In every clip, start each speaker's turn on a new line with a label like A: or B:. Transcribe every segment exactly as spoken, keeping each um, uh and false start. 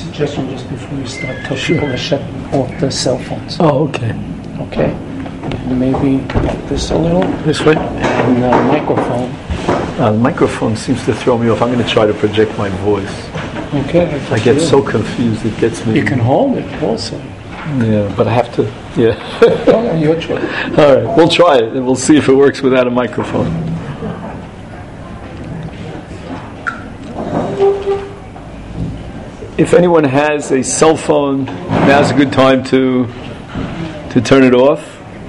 A: suggestion just before you start, tell
B: Sure.
A: people to shut off the cell phones.
B: Oh, okay.
A: Okay? Maybe this a little.
B: This way?
A: And the microphone.
B: Uh, the microphone seems to throw me off. I'm going to try to project my voice.
A: Okay.
B: I get so confused, it gets me.
A: You can hold it also.
B: Yeah, but I have to, yeah.
A: Oh, your choice.
B: All right, we'll try it, and we'll see if it works without a microphone. If anyone has a cell phone, now's a good time to to turn it off.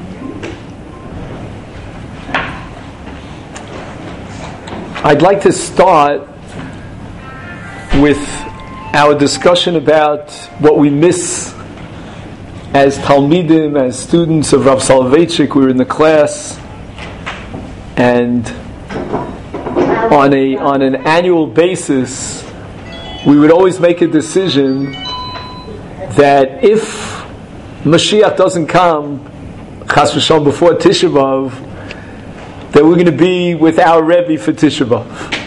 B: I'd like to start with our discussion about what we miss as Talmidim, as students of Rav Soloveitchik. We were in the class, and on a on an annual basis, we would always make a decision that if Mashiach doesn't come, Chas v'Shalom, before Tisha B'Av, that we're going to be with our Rebbe for Tisha B'Av.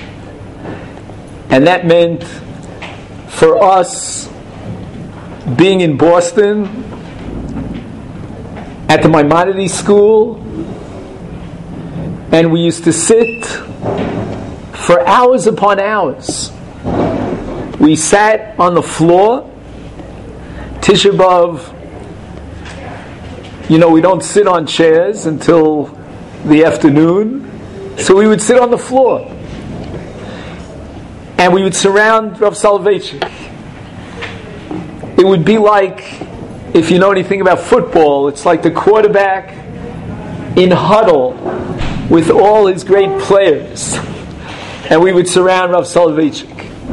B: And that meant for us being in Boston at the Maimonides School, and we used to sit for hours upon hours. We sat on the floor. Tisha B'Av, you know, we don't sit on chairs until the afternoon, so we would sit on the floor. And we would surround Rav Soloveitchik. It would be like, if you know anything about football, it's like the quarterback in huddle with all his great players. And we would surround Rav Soloveitchik.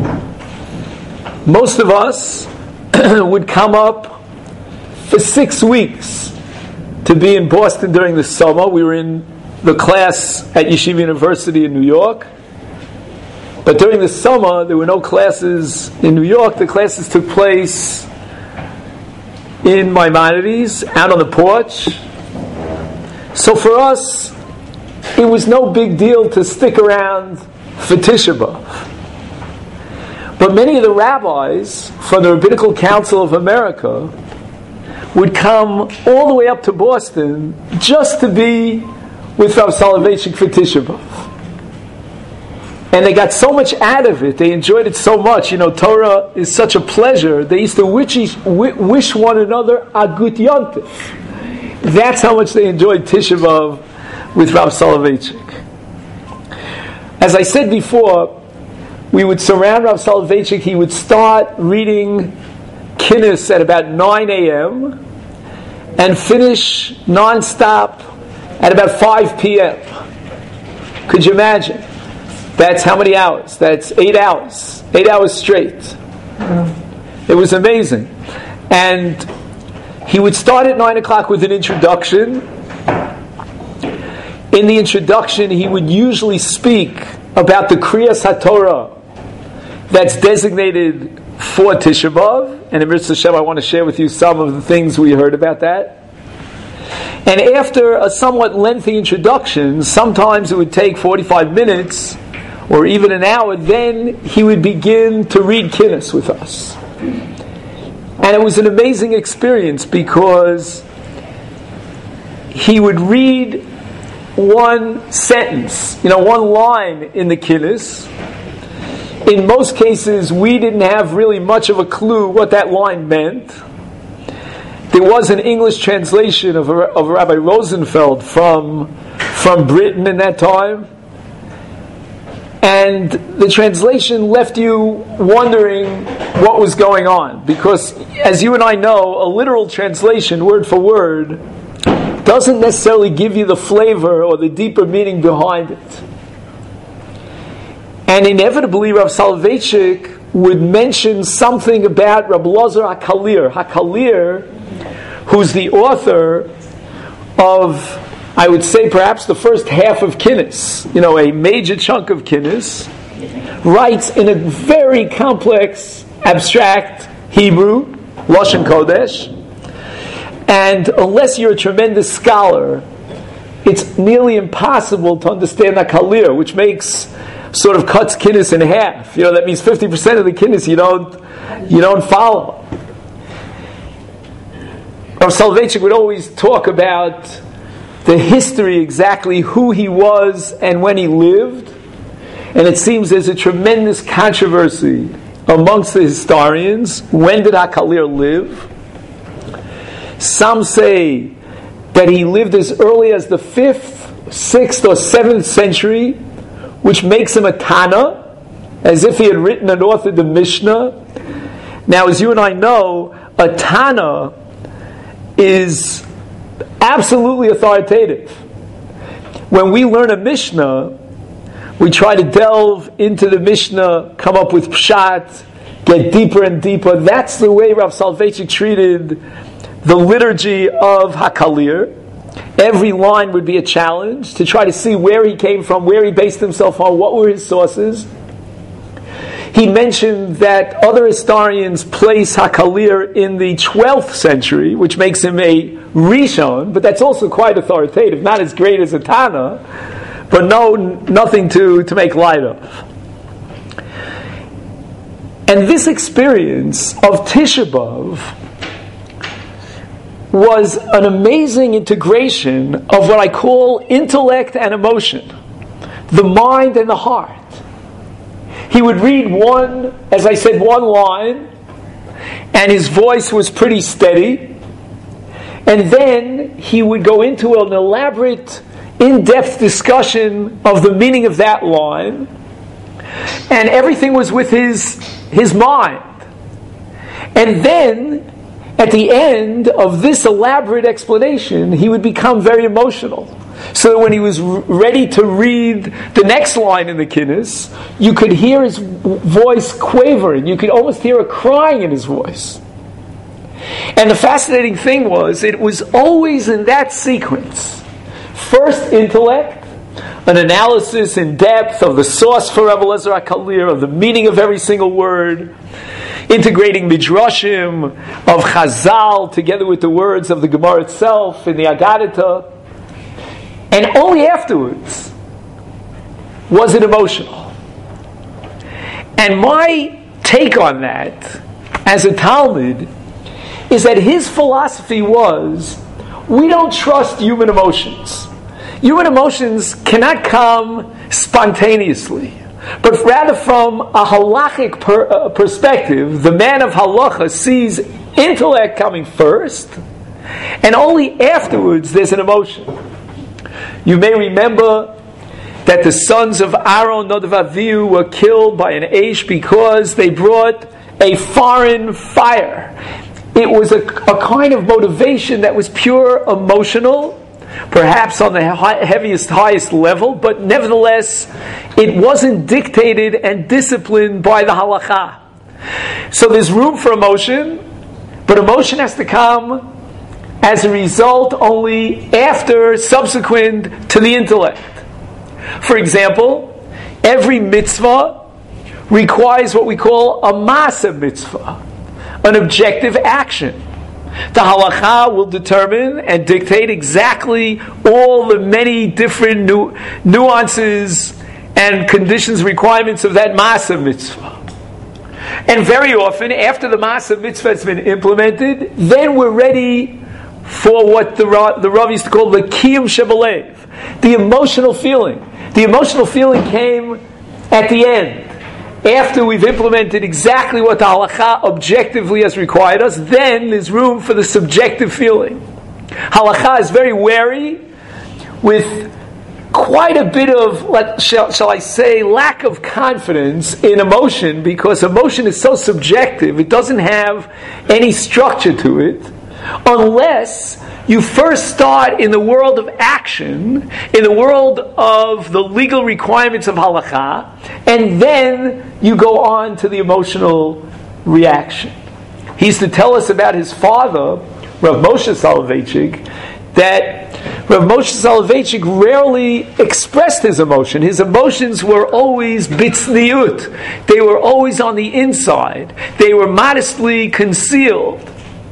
B: Most of us would come up for six weeks to be in Boston during the summer. We were in the class at Yeshiva University in New York. But during the summer, there were no classes in New York. The classes took place in Maimonides, out on the porch. So for us, it was no big deal to stick around for Tisha B'Av. But many of the rabbis from the Rabbinical Council of America would come all the way up to Boston just to be with Rav Soloveitchik for Tisha B'Av. And they got so much out of it. They enjoyed it so much. You know, Torah is such a pleasure. They used to wish, wish one another a good yontif. That's how much they enjoyed Tisha B'Av with Rav Soloveitchik. As I said before, we would surround Rav Soloveitchik. He would start reading Kinnis at about nine a.m. and finish non-stop at about five p.m. Could you imagine? That's how many hours? That's eight hours. Eight hours straight. It was amazing. And he would start at nine o'clock with an introduction. In the introduction, he would usually speak about the Kriyas HaTorah that's designated for Tisha B'Av. And in Mitzvah Hashem, I want to share with you some of the things we heard about that. And after a somewhat lengthy introduction, sometimes it would take forty-five minutes or even an hour, then he would begin to read Kinnis with us. And it was an amazing experience because he would read one sentence, you know, one line in the Kinnis. In most cases, we didn't have really much of a clue what that line meant. There was an English translation of, a, of Rabbi Rosenfeld from, from Britain in that time. And the translation left you wondering what was going on. Because, as you and I know, a literal translation, word for word, doesn't necessarily give you the flavor or the deeper meaning behind it. And inevitably, Rav Soloveitchik would mention something about Rabbi Elazar HaKalir. HaKalir, who's the author of, I would say, perhaps the first half of Kinnis, you know, a major chunk of Kinnis, writes in a very complex, abstract Hebrew, Lashon Kodesh, and unless you're a tremendous scholar, it's nearly impossible to understand HaKalir, which makes sort of cuts kinnis in half. You know, that means fifty percent of the kinnis you don't you don't follow. Rav Soloveitchik would always talk about the history, exactly who he was and when he lived. And it seems there's a tremendous controversy amongst the historians. When did HaKalir live? Some say that he lived as early as the fifth, sixth, or seventh century, which makes him a Tana, as if he had written and authored the Mishnah. Now, as you and I know, a Tana is absolutely authoritative. When we learn a Mishnah, we try to delve into the Mishnah, come up with pshat, get deeper and deeper. That's the way Rav Soloveitchik treated the liturgy of HaKalir. Every line would be a challenge to try to see where he came from, where he based himself on, what were his sources. He mentioned that other historians place HaKalir in the twelfth century, which makes him a Rishon, but that's also quite authoritative, not as great as a Tana, but no, nothing to, to make light of. And this experience of Tisha B'Av was an amazing integration of what I call intellect and emotion, the mind and the heart. He would read one, as I said, one line, and his voice was pretty steady. And then he would go into an elaborate, in-depth discussion of the meaning of that line. And everything was with his, his mind. And then, at the end of this elaborate explanation, he would become very emotional. So that when he was ready to read the next line in the Kinnis, you could hear his voice quavering. You could almost hear a crying in his voice. And the fascinating thing was, it was always in that sequence. First, intellect, an analysis in depth of the source for Rav Eliezer HaKalir, of the meaning of every single word, integrating midrashim of Chazal together with the words of the Gemara itself in the Agadah. And only afterwards was it emotional. And my take on that, as a Talmud, is that his philosophy was, we don't trust human emotions. Human emotions cannot come spontaneously, but rather from a halachic per, uh, perspective, the man of halacha sees intellect coming first, and only afterwards there's an emotion. You may remember that the sons of Aaron, Nadav Avihu, were killed by an Eish because they brought a foreign fire. It was a, a kind of motivation that was pure emotional, perhaps on the high, heaviest, highest level, but nevertheless, it wasn't dictated and disciplined by the halakha. So there's room for emotion, but emotion has to come as a result only after, subsequent to the intellect. For example, every mitzvah requires what we call a masa mitzvah, an objective action. The halakha will determine and dictate exactly all the many different nu- nuances and conditions, requirements of that masa mitzvah. And very often, after the masa mitzvah has been implemented, then we're ready for what the the Rav used to call the kiyum shebalev, the emotional feeling. The emotional feeling came at the end, after we've implemented exactly what the halakha objectively has required us. Then there's room for the subjective feeling. Halakha is very wary, with quite a bit of, let, shall, shall I say, lack of confidence in emotion, because emotion is so subjective, it doesn't have any structure to it, unless you first start in the world of action, in the world of the legal requirements of halakha, and then you go on to the emotional reaction. He used to tell us about his father, Rav Moshe Soloveitchik, that Rav Moshe Soloveitchik rarely expressed his emotion. His emotions were always bitzniut. They were always on the inside. They were modestly concealed.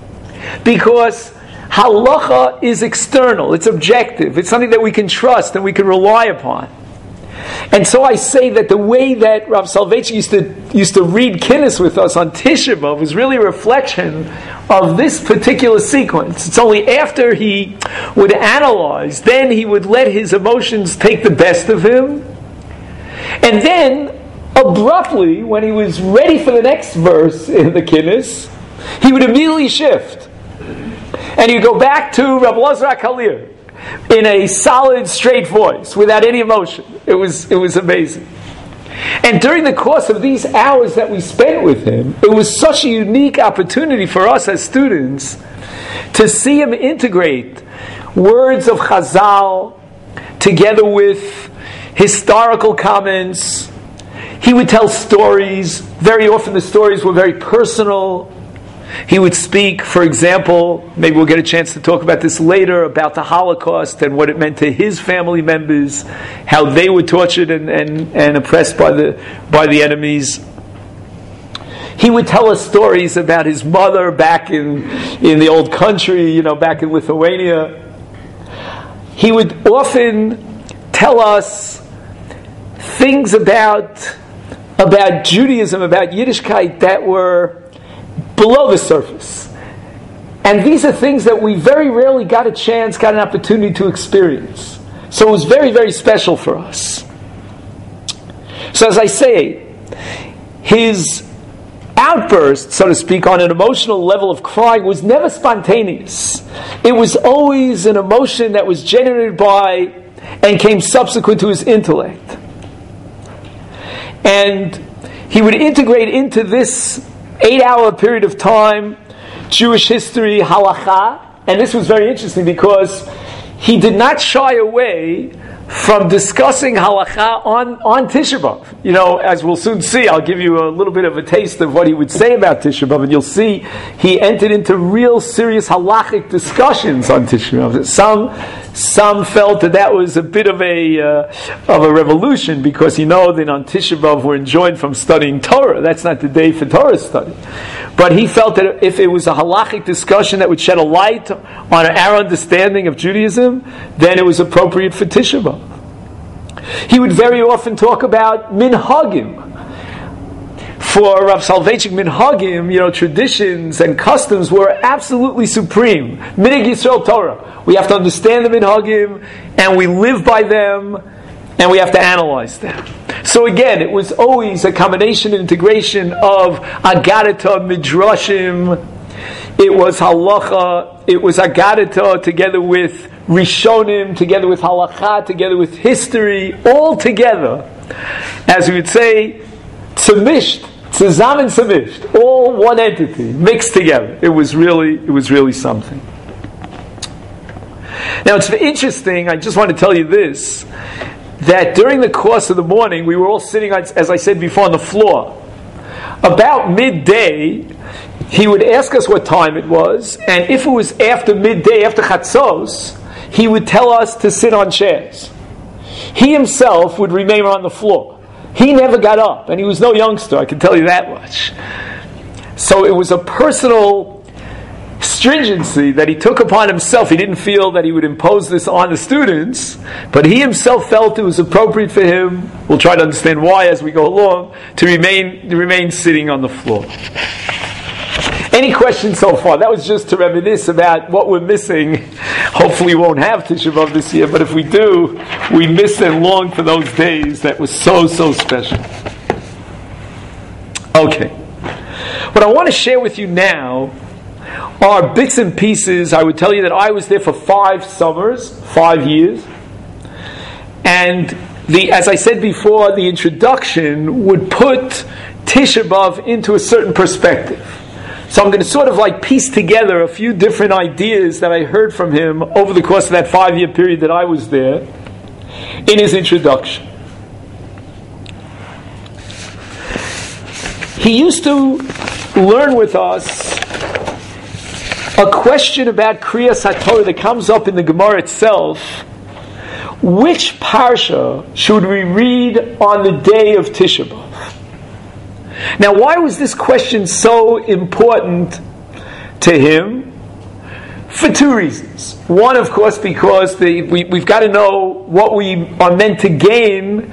B: Because halacha is external, it's objective, it's something that we can trust and we can rely upon. And so I say that the way that Rav Soloveitchik used to used to read Kinnis with us on Tisha B'Av was really a reflection of this particular sequence. It's only after he would analyze, then he would let his emotions take the best of him. And then, abruptly, when he was ready for the next verse in the Kinnis, he would immediately shift. And he'd go back to Rav Elazar HaKalir in a solid, straight voice, without any emotion. It was, it was amazing. And during the course of these hours that we spent with him, it was such a unique opportunity for us as students to see him integrate words of Chazal together with historical comments. He would tell stories. Very often the stories were very personal. He would speak, for example, maybe we'll get a chance to talk about this later, about the Holocaust and what it meant to his family members, how they were tortured and, and, and oppressed by the by the enemies. He would tell us stories about his mother back in, in the old country, you know, back in Lithuania. He would often tell us things about, about Judaism, about Yiddishkeit that were below the surface. And these are things that we very rarely got a chance, got an opportunity to experience. So it was very, very special for us. So as I say, his outburst, so to speak, on an emotional level of crying was never spontaneous. It was always an emotion that was generated by and came subsequent to his intellect. And he would integrate into this eight-hour period of time Jewish history, halakha, and this was very interesting because he did not shy away from discussing halakha on, on Tisha B'Av. You know, as we'll soon see, I'll give you a little bit of a taste of what he would say about Tisha B'Av, and you'll see he entered into real serious halachic discussions on Tisha B'Av. Some, some felt that that was a bit of a uh, of a revolution because you know that on Tisha B'Av we're enjoined from studying Torah. That's not the day for Torah study. But he felt that if it was a halachic discussion that would shed a light on our understanding of Judaism, then it was appropriate for Tisha B'Av. He would very often talk about minhagim. For Rav Soloveitchik, minhagim, you know, traditions and customs were absolutely supreme. Minig Yisrael Torah. We have to understand the minhagim, and we live by them, and we have to analyze them. So again, it was always a combination and integration of agadata, midrashim. It was halacha. It was agadata together with rishonim, together with halakha, together with history, all together. As we would say, tzamisht, tzazamen tzamisht, all one entity, mixed together. It was really, it was really something. Now it's interesting, I just want to tell you this, that during the course of the morning, we were all sitting, as I said before, on the floor. About midday, he would ask us what time it was, and if it was after midday, after chatzos, he would tell us to sit on chairs. He himself would remain on the floor. He never got up, and he was no youngster, I can tell you that much. So it was a personal stringency that he took upon himself. He didn't feel that he would impose this on the students, but he himself felt it was appropriate for him, we'll try to understand why as we go along, to remain, to remain sitting on the floor. Any questions so far? That was just to reminisce about what we're missing. Hopefully we won't have Tisha B'Av this year, but if we do, we miss and long for those days that was so, so special. Okay. What I want to share with you now are bits and pieces. I would tell you that I was there for five summers, five years. And the, as I said before, the introduction would put Tisha B'Av into a certain perspective. So I'm going to sort of like piece together a few different ideas that I heard from him over the course of that five-year period that I was there in his introduction. He used to learn with us a question about Kriyas HaTorah that comes up in the Gemara itself. Which parsha should we read on the day of Tisha B'Av? Now, why was this question so important to him? For two reasons. One, of course, because the, we, we've got to know what we are meant to gain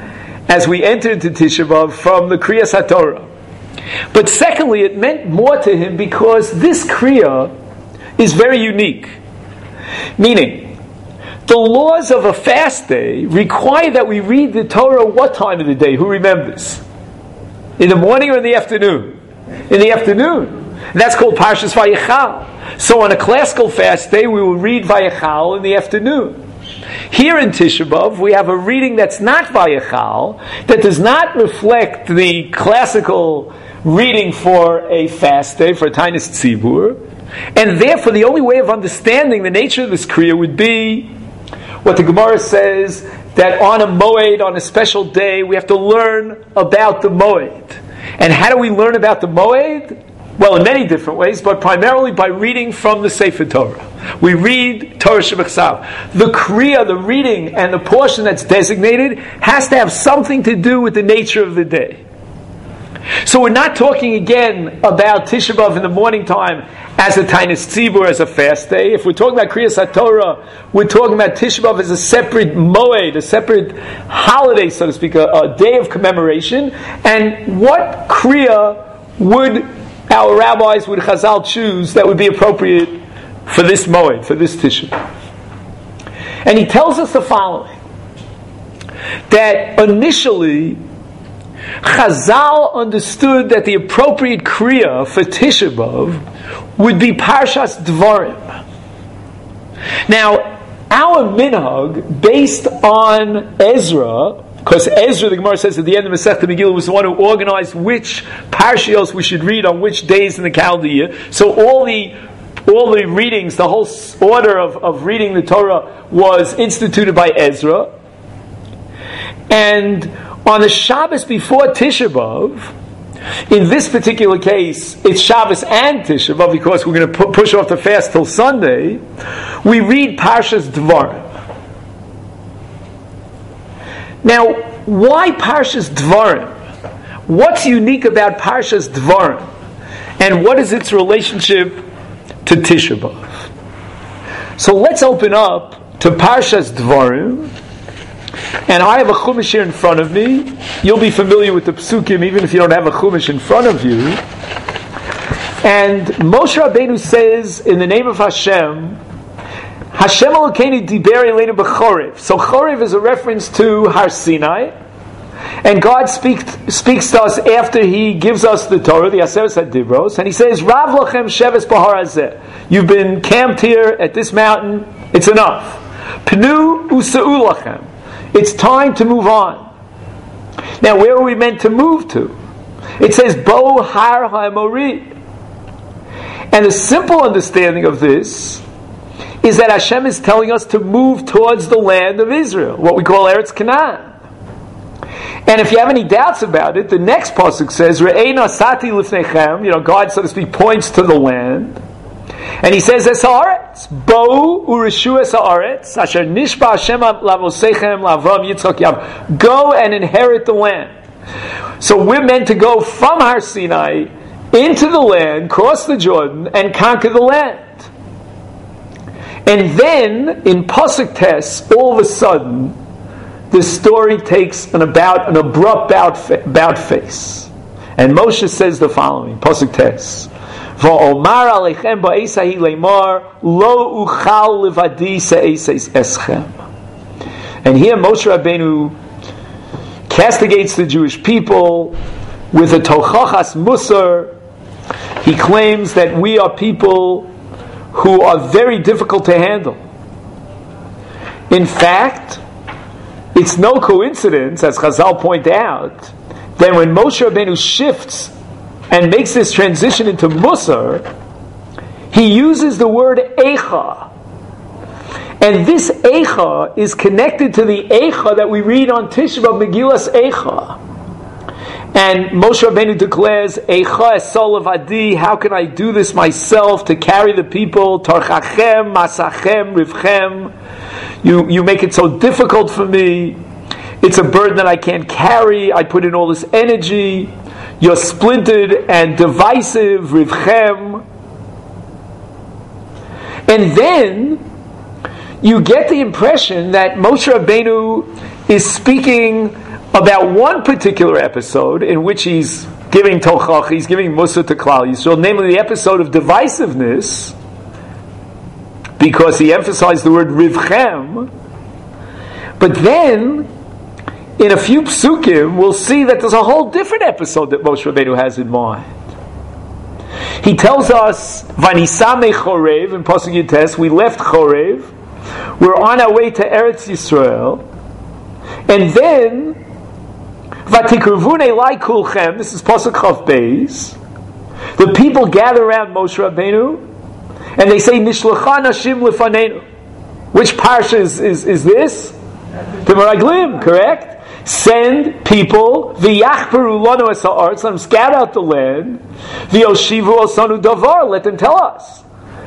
B: as we enter into Tisha B'Av from the Kriyas HaTorah. But secondly, it meant more to him because this Kriya is very unique. Meaning, the laws of a fast day require that we read the Torah what time of the day? Who remembers? In the morning or in the afternoon? In the afternoon. And that's called Parshas Vayechal. So on a classical fast day, we will read Vayechal in the afternoon. Here in Tisha B'Av, we have a reading that's not Vayechal, that does not reflect the classical reading for a fast day, for a Tainus Tzibur. And therefore, the only way of understanding the nature of this Kriya would be what the Gemara says, that on a Moed, on a special day, we have to learn about the Moed. And how do we learn about the Moed? Well, in many different ways, but primarily by reading from the Sefer Torah. We read Torah Shebechsav. The Kriya, the reading, and the portion that's designated has to have something to do with the nature of the day. So we're not talking again about Tisha B'Av in the morning time as a Tainus Tzibur, as a fast day. If we're talking about Kriyas HaTorah, we're talking about Tisha B'Av as a separate moed, a separate holiday, so to speak, a, a day of commemoration. And what Kriya would our rabbis, would Chazal choose that would be appropriate for this moed, for this Tisha B'Av? And he tells us the following, that initially Chazal understood that the appropriate Kriya for Tisha B'Av would be Parshas Dvarim. Now, our minhag, based on Ezra, because Ezra, the Gemara says at the end of Masechta Megillah, was the one who organized which parshios we should read on which days in the calendar year. So all the all the readings, the whole order of, of reading the Torah was instituted by Ezra. And on the Shabbos before Tisha B'Av, in this particular case, it's Shabbos and Tisha B'Av because we're going to pu- push off the fast till Sunday, we read Parshas Dvarim. Now, why Parshas Dvarim? What's unique about Parshas Dvarim? And what is its relationship to Tisha B'Av? So let's open up to Parshas Dvarim. And I have a Chumash here in front of me. You'll be familiar with the Psukim even if you don't have a Chumash in front of you. And Moshe Rabbeinu says, in the name of Hashem, Hashem Elokeinu diber eleinu b'chorev. So Chorev is a reference to Har Sinai. And God speak, speaks to us after He gives us the Torah, the Aseret HaDibros. And He says, Rav lochem sheves b'har hazeh. You've been camped here at this mountain. It's enough. Pnu u'sa'u lachem. It's time to move on. Now, where are we meant to move to? It says, Bo har ha'amorid. And the simple understanding of this is that Hashem is telling us to move towards the land of Israel, what we call Eretz Canaan. And if you have any doubts about it, the next pasuk says, Re'ei nasati lifnechem, you know, God, so to speak, points to the land. And he says, Es haaretz, bo u'rishu es haaretz, asher nishba Hashem lavosechem lavram Yitzchak Yav. Go and inherit the land. So we're meant to go from Har Sinai into the land, cross the Jordan, and conquer the land. And then, in Pasuk Tes, all of a sudden, the story takes an about an abrupt about face. And Moshe says the following, Pasuk Tes. Va'omar aleichem ba'esahi leimar lo uchal levadi se'eses eschem. And here Moshe Rabbeinu castigates the Jewish people with a tochachas musar. He claims that we are people who are very difficult to handle. In fact, it's no coincidence, as Chazal point out, that when Moshe Rabbeinu shifts and makes this transition into Musar, he uses the word Eicha. And this Eicha is connected to the Eicha that we read on Tisha B'Av, Megillas Eicha. And Moshe Rabbeinu declares, Eicha esol levadi, how can I do this myself to carry the people? Torchachem, masachem, rivchem. You, you make it so difficult for me. It's a burden that I can't carry. I put in all this energy. You're splintered and divisive, rivchem. And then you get the impression that Moshe Rabbeinu is speaking about one particular episode in which he's giving Tochach, he's giving Musa to Klal Yisrael, namely the episode of divisiveness, because he emphasized the word Rivchem. But then, in a few psukim, we'll see that there's a whole different episode that Moshe Rabbeinu has in mind. He tells us, Vanisame Chorev, in Pasuk Yutes, we left Chorev, we're on our way to Eretz Yisrael, and then, Vatikruvun Elai Kulchem, this is Pasuk Chav Beis, the people gather around Moshe Rabbeinu, and they say, Nishlecha Nashim Lefanenu. Which parsha is, is, is this? The Meraglim, correct? Send people, v'yachperu lanu es ha'aretz, let them scout out the land, v'yoshivu osanu davar, let them tell us.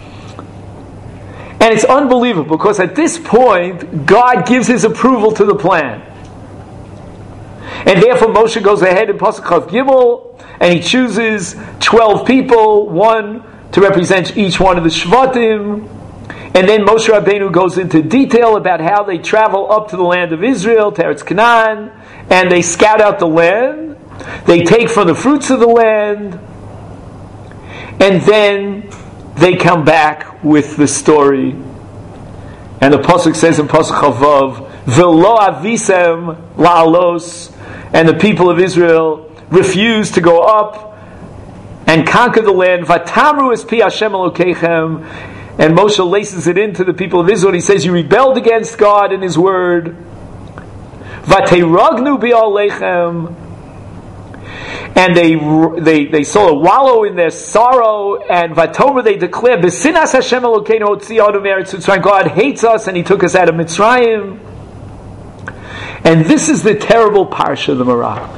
B: And it's unbelievable, because at this point, God gives His approval to the plan. And therefore Moshe goes ahead in Pasuk Chav Gimel, and he chooses twelve people, one to represent each one of the Shvatim. And then Moshe Rabbeinu goes into detail about how they travel up to the land of Israel, to Eretz Canaan, and they scout out the land. They take from the fruits of the land, and then they come back with the story. And the pasuk says in Pasuk Chavav, "V'lo avisem la'alos," and the people of Israel refused to go up and conquer the land. Vatamru es pi Hashem Elokeichem. And Moshe laces it into the people of Israel. He says, you rebelled against God and His word. Vateiragnu bi'alechem. And they they they sort of wallow in their sorrow. And Vatomer, they declare, B'sinas Hashem Elokeinu hotzianu me'eretz Mitzrayim. God hates us and He took us out of Mitzrayim. And this is the terrible parsha of the Meraglim.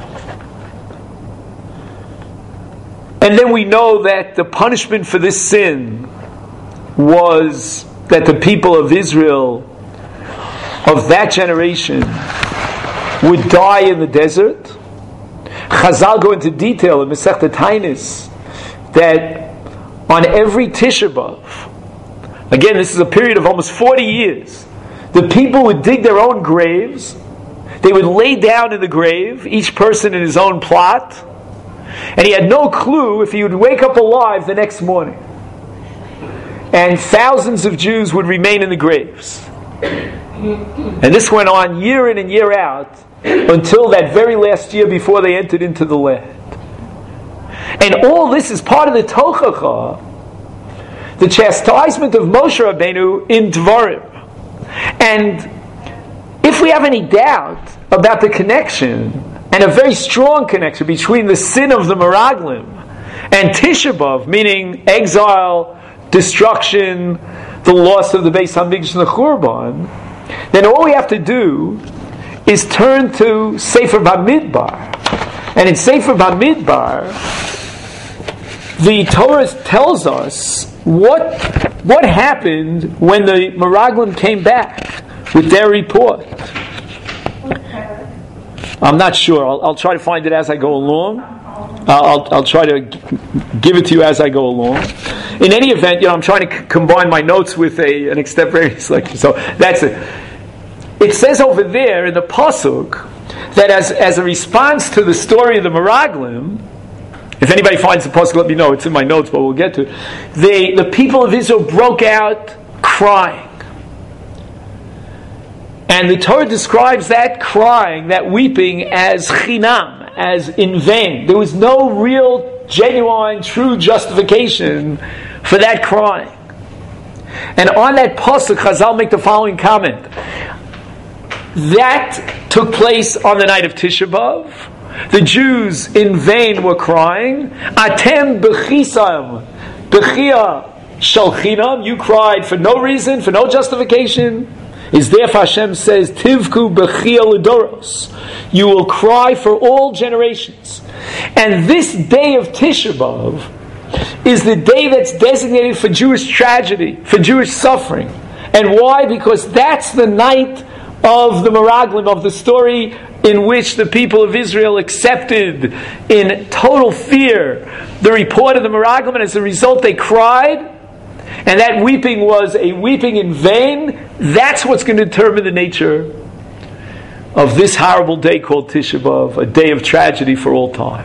B: And then we know that the punishment for this sin was that the people of Israel of that generation would die in the desert. Chazal go into detail in Masechta Tainis that on every Tisha B'Av, again this is a period of almost forty years, the people would dig their own graves, they would lay down in the grave, each person in his own plot, and he had no clue if he would wake up alive the next morning. And thousands of Jews would remain in the graves. And this went on year in and year out until that very last year before they entered into the land. And all this is part of the Tochacha, the chastisement of Moshe Rabbeinu in Dvarim. And if we have any doubt about the connection, and a very strong connection between the sin of the Meraglim and Tisha B'Av, meaning exile, destruction, the loss of the Beis Hamikdash and the Churban, then all we have to do is turn to Sefer Bamidbar. And in Sefer Bamidbar, the Torah tells us what, what happened when the Meraglim came back with their report. I'm not sure. I'll, I'll try to find it as I go along. I'll, I'll try to g- give it to you as I go along. In any event, you know, I'm trying to c- combine my notes with a, an extemporaneous lecture. So that's it. It says over there in the pasuk that as, as a response to the story of the Meraglim, if anybody finds the pasuk, let me know. It's in my notes, but we'll get to it. They, the people of Israel broke out crying. And the Torah describes that crying, that weeping, as chinam, as in vain. There was no real, genuine, true justification for that crying. And on that pasuk, Chazal make the following comment. That took place on the night of Tisha B'Av. The Jews in vain were crying. Atem bechisam, bechia shalchinam. You cried for no reason, for no justification. Is therefore Hashem says, Tivku bechia ledoros. You will cry for all generations. And this day of Tisha B'Av is the day that's designated for Jewish tragedy, for Jewish suffering. And why? Because that's the night of the Meraglim, of the story in which the people of Israel accepted in total fear the report of the Meraglim, and as a result they cried. And that weeping was a weeping in vain. That's what's going to determine the nature of this horrible day called Tisha B'Av, a day of tragedy for all time.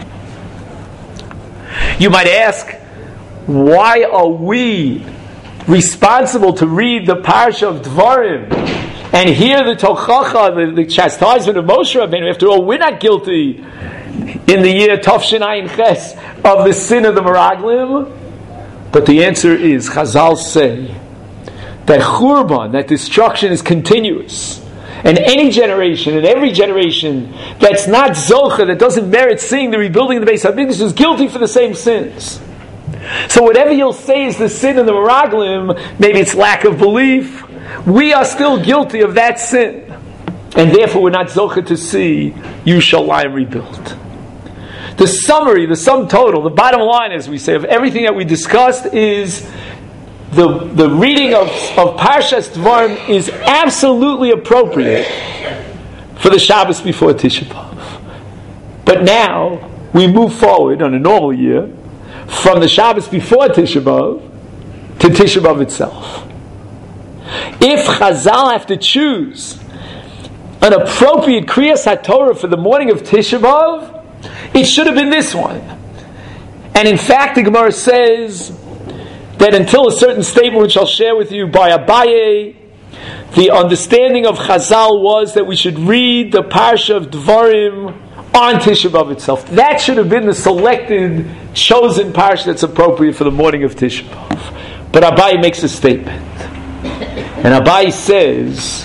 B: You might ask, why are we responsible to read the Parsha of Dvarim and hear the Tochacha, the, the chastisement of Moshe Rabbeinu? After all, we're not guilty in the year Tov Ayin Ches of the sin of the Meraglim. But the answer is, Chazal say that Churban, that destruction is continuous. And any generation, and every generation that's not Zocha, that doesn't merit seeing the rebuilding of the Beis HaMikdash, is guilty for the same sins. So whatever you'll say is the sin of the Meraglim, maybe it's lack of belief, we are still guilty of that sin. And therefore we're not Zocha to see Yerushalayim rebuilt. The summary, the sum total, the bottom line, as we say, of everything that we discussed is the, the reading of, of Parshas Dvarim is absolutely appropriate for the Shabbos before Tisha B'Av. But now, we move forward on a normal year from the Shabbos before Tisha B'Av to Tisha B'Av itself. If Chazal have to choose an appropriate Kriyas HaTorah for the morning of Tisha B'Av, it should have been this one. And in fact, the Gemara says that until a certain statement which I'll share with you by Abaye, the understanding of Chazal was that we should read the Parsha of Dvarim on Tisha B'Av itself. That should have been the selected, chosen Parsha that's appropriate for the morning of Tisha B'Av. But Abaye makes a statement. And Abaye says,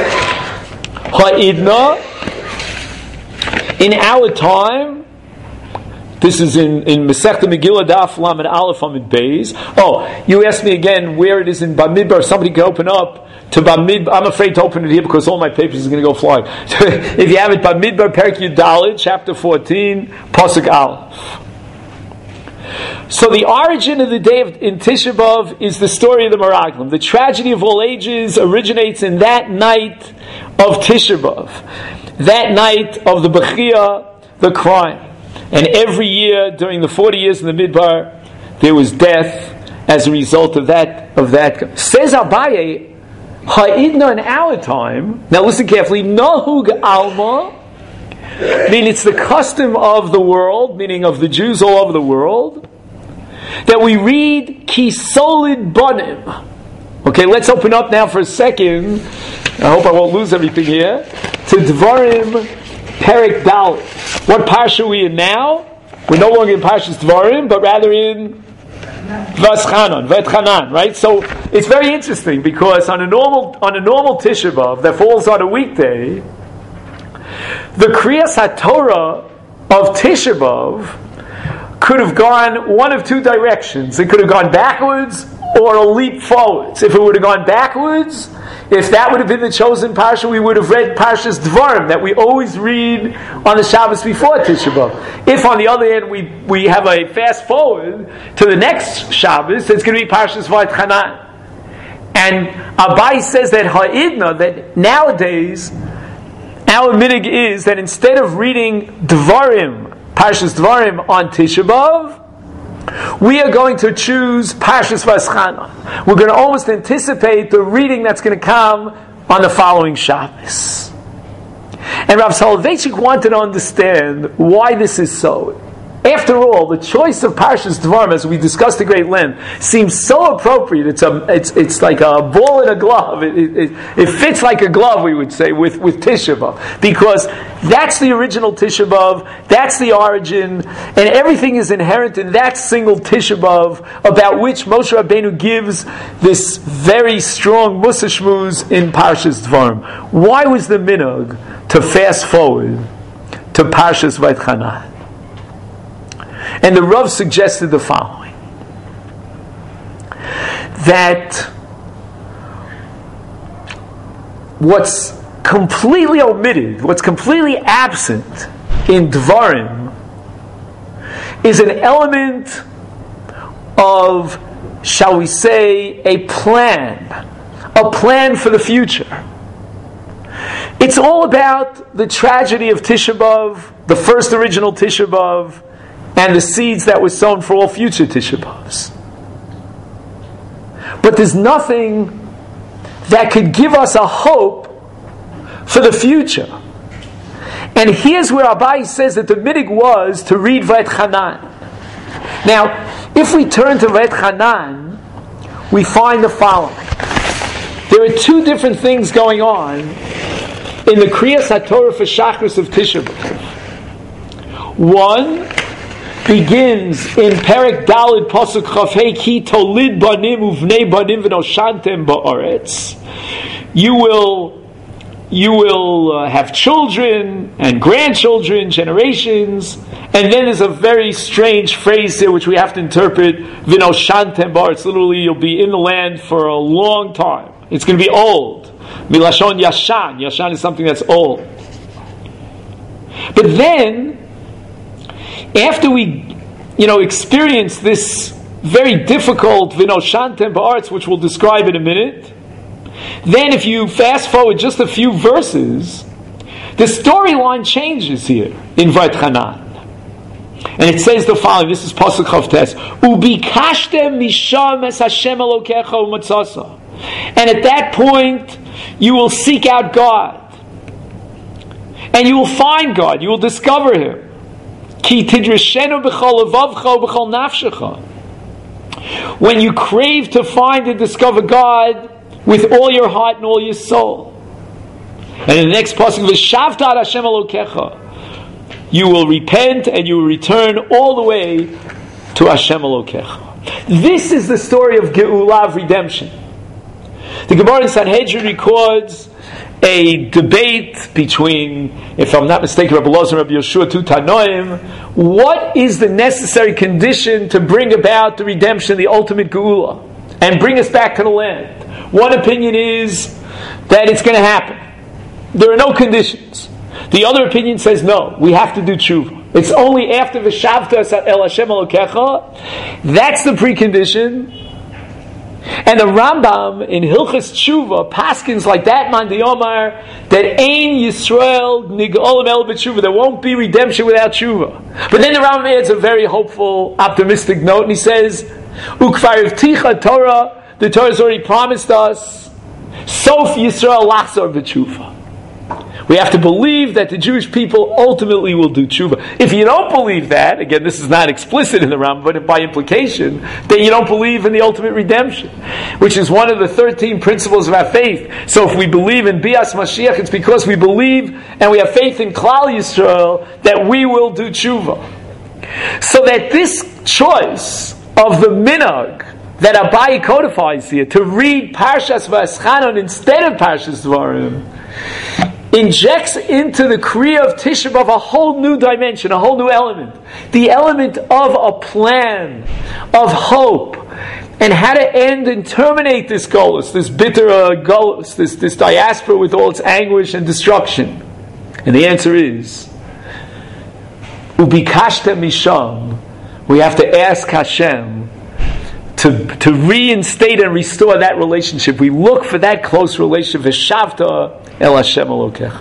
B: Ha'idna, in our time, this is in, in Masechta Megillah Daf Lamed Aleph Amid Beis. Oh, you asked me again where it is in Bamidbar. Somebody can open up to Bamidbar. I'm afraid to open it here because all my papers are going to go flying. If you have it, Bamidbar Perek Yud Daled, chapter fourteen, Pasuk Aleph. So the origin of the day of, in Tisha B'Av is the story of the Meraglim. The tragedy of all ages originates in that night of Tisha B'Av. That night of the Bechia, the crying. And every year during the forty years in the Midbar, there was death as a result of that. Of that. Says Abaye, Ha'idna in our time, now listen carefully, Nahug Alma, meaning it's the custom of the world, meaning of the Jews all over the world, that we read Ki Solid Banim. Okay, let's open up now for a second, I hope I won't lose everything here, to Dvarim Perek Dalet. What parsha are we in now? We're no longer in Parshas Dvarim, but rather in Vaschanan, Vetchanan, right? So it's very interesting because on a normal on a normal Tisha B'Av that falls on a weekday, the Kriyas HaTorah of Tisha B'Av could have gone one of two directions. It could have gone backwards or a leap forwards. If it would have gone backwards, if that would have been the chosen parsha, we would have read Parshas Dvarim that we always read on the Shabbos before Tisha B'Av. If, on the other hand, we, we have a fast forward to the next Shabbos, it's going to be Parshas Vayetchanan. And Abai says that Ha'idna, that nowadays our minig is that instead of reading Dvarim, Parshas Dvarim on Tisha B'Av, we are going to choose Parshas Vaschana. We're going to almost anticipate the reading that's going to come on the following Shabbos. And Rav Soloveitchik wanted to understand why this is so. After all, the choice of Parshas Dvarim, as we discussed at great length, seems so appropriate. It's a, it's, it's like a ball in a glove. It, it, it fits like a glove, we would say, with, with Tisha B'Av. Because that's the original Tisha B'Av, that's the origin, and everything is inherent in that single Tisha B'Av, about which Moshe Rabbeinu gives this very strong Mussar Shmuz in Parshas Dvarim. Why was the minhag to fast forward to Parshas Vayetchanan? And the Rav suggested the following: that what's completely omitted, what's completely absent in Dvarim is an element of, shall we say, a plan, a plan for the future. It's all about the tragedy of Tisha B'Av, the first original Tisha B'Av, and the seeds that were sown for all future Tisha B'Avs. But there's nothing that could give us a hope for the future. And here's where Abai says that the midig was to read Va'etchanan. Now, if we turn to Va'etchanan, we find the following. There are two different things going on in the Kriyas HaTorah for Shachris of Tisha B'Av. One begins in Perek Daled Pasuk Chafei Ki Tolid Banim Uvnei Banim V'Noshantem Ba'aretz. You will You will uh, have children and grandchildren, generations, and then there's a very strange phrase here which we have to interpret, Vinoshantem ba'aretz. Literally, you'll be in the land for a long time. It's going to be old. Milashon Yashan. Yashan is something that's old. But then, after we, you know, experience this very difficult Vinoshantem ba'aretz, which we'll describe in a minute, then if you fast forward just a few verses, the storyline changes here in Va'etchanan. And it says the following, this is Pasuk Chavtes, Ubikashtem misham es Hashem Elokecha u'matzasa. And at that point, you will seek out God. And you will find God, you will discover Him. Ki tidrashenu b'chol levavcha u'b'chol nafshecha. When you crave to find and discover God, with all your heart and all your soul. And in the next pasuk, V'shavta Hashem Elokecha, you will repent and you will return all the way to Hashem Elokecha. This is the story of Geulah, of redemption. The Gemara in Sanhedrin records a debate between, if I'm not mistaken, Rabbi Elazar and Rabbi Yeshua, two Tanoim. What is the necessary condition to bring about the redemption, the ultimate Geulah, and bring us back to the land? One opinion is that it's going to happen. There are no conditions. The other opinion says no, we have to do tshuva. It's only after V'shavta el Hashem Elokecha, that's the precondition. And the Rambam in Hilchas Tshuva paskins like that man diyomar that Ein Yisrael nig'olam el b'tshuva, there won't be redemption without tshuva. But then the Rambam adds a very hopeful, optimistic note, and he says, Ukvar Ivticha Torah, the Torah has already promised us, Sof Yisrael Lachzor b'tshuva. We have to believe that the Jewish people ultimately will do tshuva. If you don't believe that, again, this is not explicit in the Rambam, but by implication, then you don't believe in the ultimate redemption, which is one of the thirteen principles of our faith. So if we believe in Bias Mashiach, it's because we believe and we have faith in Klal Yisrael that we will do tshuva. So that this choice of the minhag that Abai codifies here, to read Parshas Va'eschanan instead of Parshas Dvarim, injects into the Kriya of Tisha B'Av a whole new dimension, a whole new element. The element of a plan, of hope, and how to end and terminate this golus, this bitter uh, golus, this, this diaspora with all its anguish and destruction. And the answer is, Ubikashtem misham, we have to ask Hashem To, to reinstate and restore that relationship. We look for that close relationship. V'shavta el Hashem Elokecha.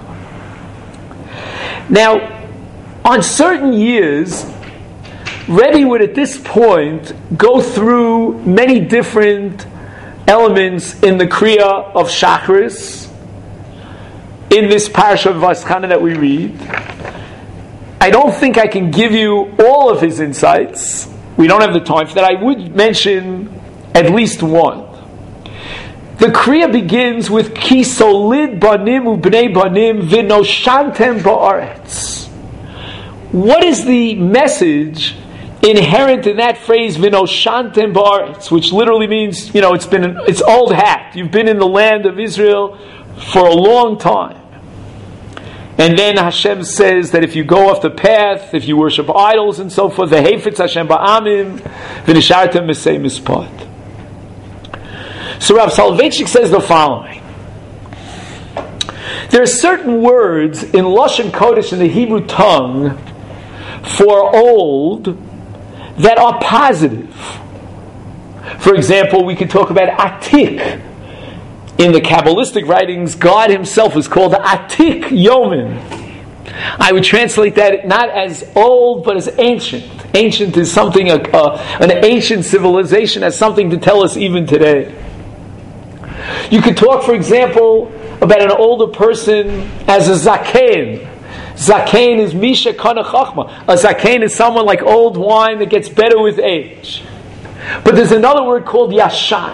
B: Now, on certain years, Rebbe would at this point go through many different elements in the Kriya of Shachris, in this parasha of Va'eschanan that we read. I don't think I can give you all of his insights. We don't have the time for that. I would mention at least one. The Kriya begins with Ki solid banim ubnei banim vinoshantem ba'aretz. What is the message inherent in that phrase vinoshantem ba'aretz, which literally means, you know, it's been an, it's old hat. You've been in the land of Israel for a long time. And then Hashem says that if you go off the path, if you worship idols and so forth, v'hefetz Hashem ba'amim, v'nishartem mesei mispat. So Rav Soloveitchik says the following. There are certain words in Lashon Kodesh, in the Hebrew tongue, for old, that are positive. For example, we could talk about atik. In the Kabbalistic writings, God Himself is called Atik Yomin. I would translate that not as old, but as ancient. Ancient is something, a, a, an ancient civilization has something to tell us even today. You could talk, for example, about an older person as a zaken. Zakein is Misha Kana Chachma. A Zakein is someone like old wine that gets better with age. But there's another word called Yashan.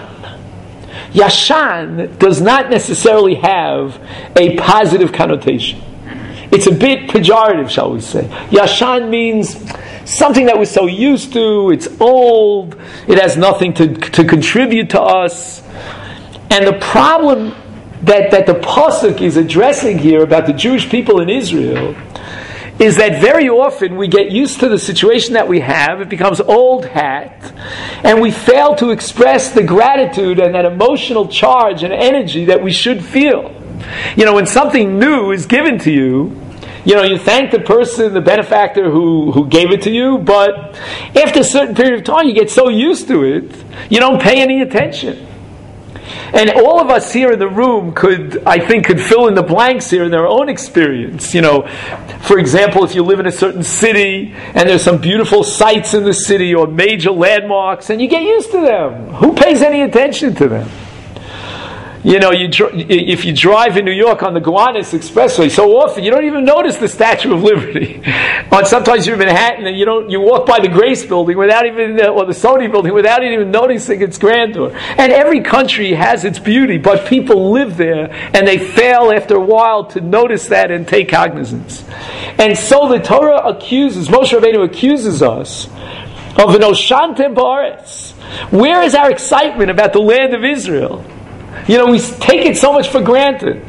B: Yashan does not necessarily have a positive connotation. It's a bit pejorative, shall we say. Yashan means something that we're so used to, it's old, it has nothing to, to contribute to us. And the problem that, that the Pasuk is addressing here about the Jewish people in Israel is that very often we get used to the situation that we have, it becomes old hat, and we fail to express the gratitude and that emotional charge and energy that we should feel. You know, when something new is given to you, you know, you thank the person, the benefactor who, who gave it to you, but after a certain period of time, you get so used to it, you don't pay any attention. And all of us here in the room could, I think, could fill in the blanks here in their own experience. You know, for example, if you live in a certain city and there's some beautiful sites in the city or major landmarks, and you get used to them. Who pays any attention to them? You know, you dr- if you drive in New York on the Gowanus Expressway, so often you don't even notice the Statue of Liberty. Or sometimes you're in Manhattan and you don't you walk by the Grace Building without even, or the Sony Building without even noticing its grandeur. And every country has its beauty, but people live there and they fail after a while to notice that and take cognizance. And so the Torah accuses, Moshe Rabbeinu accuses us of an Oshantem Ba'aretz. Where is our excitement about the land of Israel? You know, we take it so much for granted.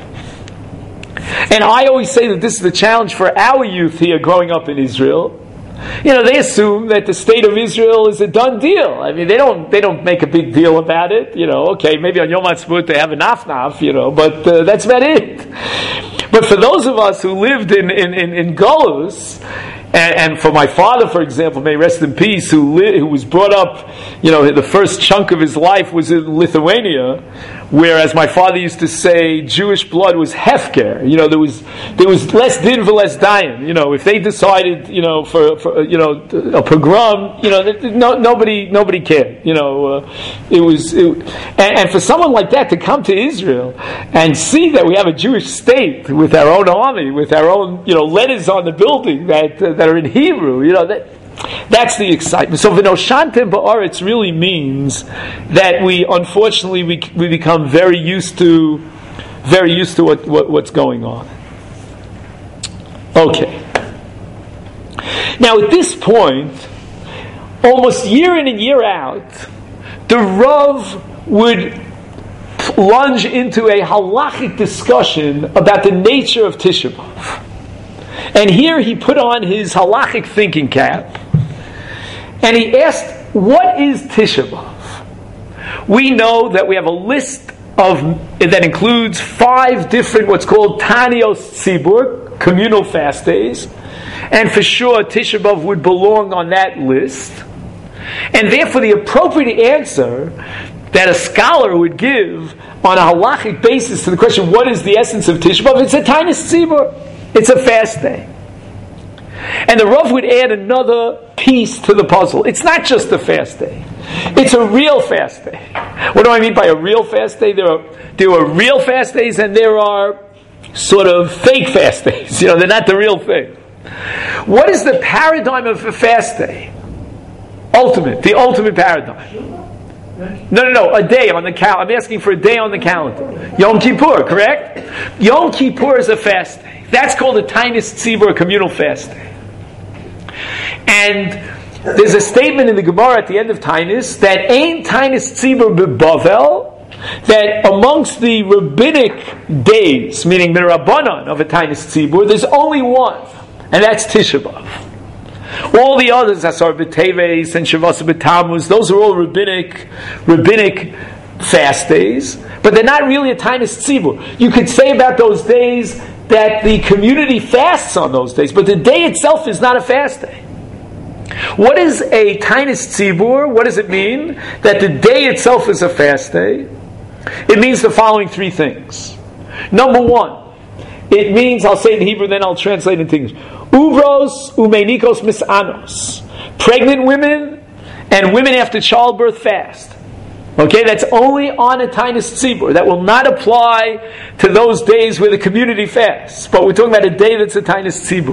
B: And I always say that this is the challenge for our youth here growing up in Israel. You know, they assume that the state of Israel is a done deal. I mean, they don't they don't make a big deal about it. You know, okay, maybe on Yom HaTzmaut they have a naf-naf, you know, but uh, that's about it. But for those of us who lived in, in, in, in Golus, and, and for my father, for example, may rest in peace, who li- who was brought up, you know, the first chunk of his life was in Lithuania, whereas my father used to say Jewish blood was hefker. You know, there was there was less din for less dayan. You know, if they decided, you know, for, for you know a pogrom, you know, no, nobody nobody cared. You know, uh, it was, it, and, and for someone like that to come to Israel and see that we have a Jewish state with our own army, with our own, you know, letters on the building that uh, that are in Hebrew, you know, that. That's the excitement. So V'noshantem Ba'aretz really means that we, unfortunately, we we become very used to, very used to what, what what's going on. Okay. Now at this point, almost year in and year out, the Rav would plunge into a halachic discussion about the nature of Tisha B'Av. And here he put on his halachic thinking cap, and he asked, what is Tisha B'Av? We know that we have a list of that includes five different, what's called Tanios Tzibur, communal fast days, and for sure Tisha B'Av would belong on that list. And therefore the appropriate answer that a scholar would give on a halachic basis to the question, what is the essence of Tisha B'Av? It's a Tanios Tzibur. It's a fast day. And the Rav would add another piece to the puzzle. It's not just a fast day. It's a real fast day. What do I mean by a real fast day? There are there are real fast days and there are sort of fake fast days. You know, they're not the real thing. What is the paradigm of a fast day? Ultimate, the ultimate paradigm. No, no, no, a day on the calendar. I'm asking for a day on the calendar. Yom Kippur, correct? Yom Kippur is a fast day. That's called a Tainis Tzibur, a communal fast day. And there's a statement in the Gemara at the end of Tainis that Ein Tainis Tzibur b'Bavel, that amongst the rabbinic days, meaning the Rabbanan of a Tainis Tzibur, there's only one, and that's Tisha B'Av. All the others, Asar B'Teves and Shavasa B'Tammuz, those are all rabbinic, rabbinic fast days, but they're not really a Tainis Tzibur. You could say about those days that the community fasts on those days, but the day itself is not a fast day. What is a Tainis Tzibur? What does it mean? That the day itself is a fast day? It means the following three things. Number one, it means, I'll say it in Hebrew, then I'll translate it in English. Uvros umenikos misanos. Pregnant women and women after childbirth fast. Okay, that's only on a Tainus Tzibur. That will not apply to those days where the community fasts. But we're talking about a day that's a Tainus Tzibur.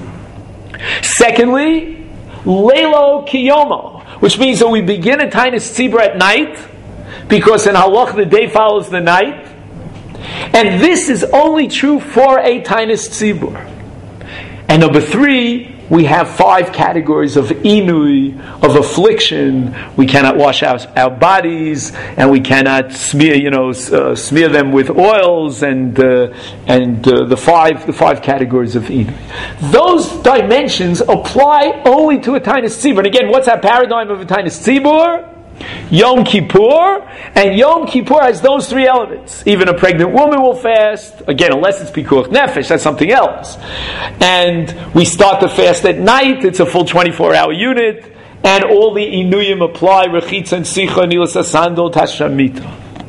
B: Secondly, Leilo Kiyomo, which means that we begin a Tainus Tzibur at night, because in Halach the day follows the night. And this is only true for a Tainus Tzibur. And number three, we have five categories of inui, of affliction. We cannot wash our, our bodies, and we cannot smear, you know, uh, smear them with oils, and uh, and uh, the five the five categories of inui. Those dimensions apply only to a Tainus Tzibur. And again, what's our paradigm of a Tainus Tzibur? Yom Kippur, and Yom Kippur has those three elements. Even a pregnant woman will fast, again, unless it's Pikuach Nefesh, that's something else. And we start the fast at night, it's a full twenty-four hour unit, and all the Inuyim apply, Rechitza and Sicha, Nilas Asandol, Tashamita.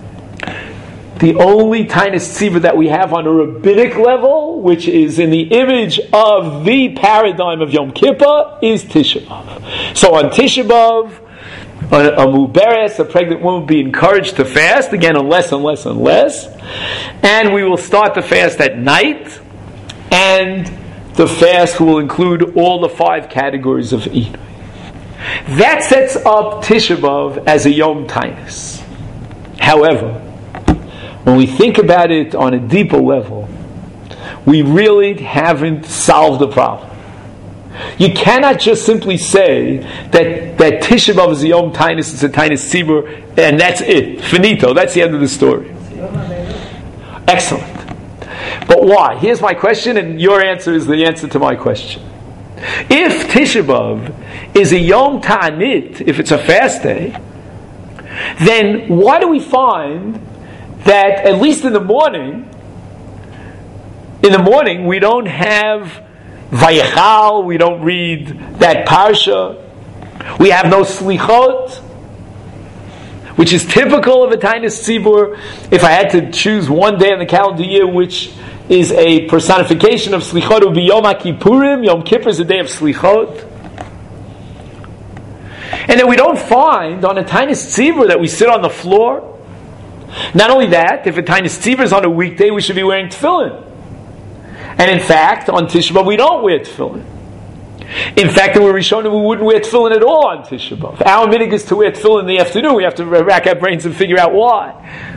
B: The only Tainus Tzibur that we have on a rabbinic level, which is in the image of the paradigm of Yom Kippur, is Tisha B'Av. So on Tisha B'Av, A, a muberes, a pregnant woman, will be encouraged to fast, again, unless, unless, unless. And we will start the fast at night, and the fast will include all the five categories of Inui. That sets up Tisha B'Av as a Yom Tainus. However, when we think about it on a deeper level, we really haven't solved the problem. You cannot just simply say that, that Tisha B'Av is a Yom Tainus, it's a Tainus Tzibur, and that's it. Finito. That's the end of the story. Excellent. But why? Here's my question, and your answer is the answer to my question. If Tisha B'Av is a Yom Ta'anit, if it's a fast day, then why do we find that, at least in the morning, in the morning we don't have Vayechal, we don't read that Parsha, we have no Slichot, which is typical of a Tainus Tzibur. If I had to choose one day in the calendar year which is a personification of Slichot, it would be Yom HaKippurim. Yom Kippur is a day of Slichot. And then we don't find on a Tainus Tzibur that we sit on the floor. Not only that, if a Tainus Tzibur is on a weekday, we should be wearing tefillin. And in fact, on Tisha B'Av, we don't wear tefillin. In fact, in Rishonim, we wouldn't wear tefillin at all on Tisha B'Av. Our minhag is to wear tefillin in the afternoon. We have to rack our brains and figure out why.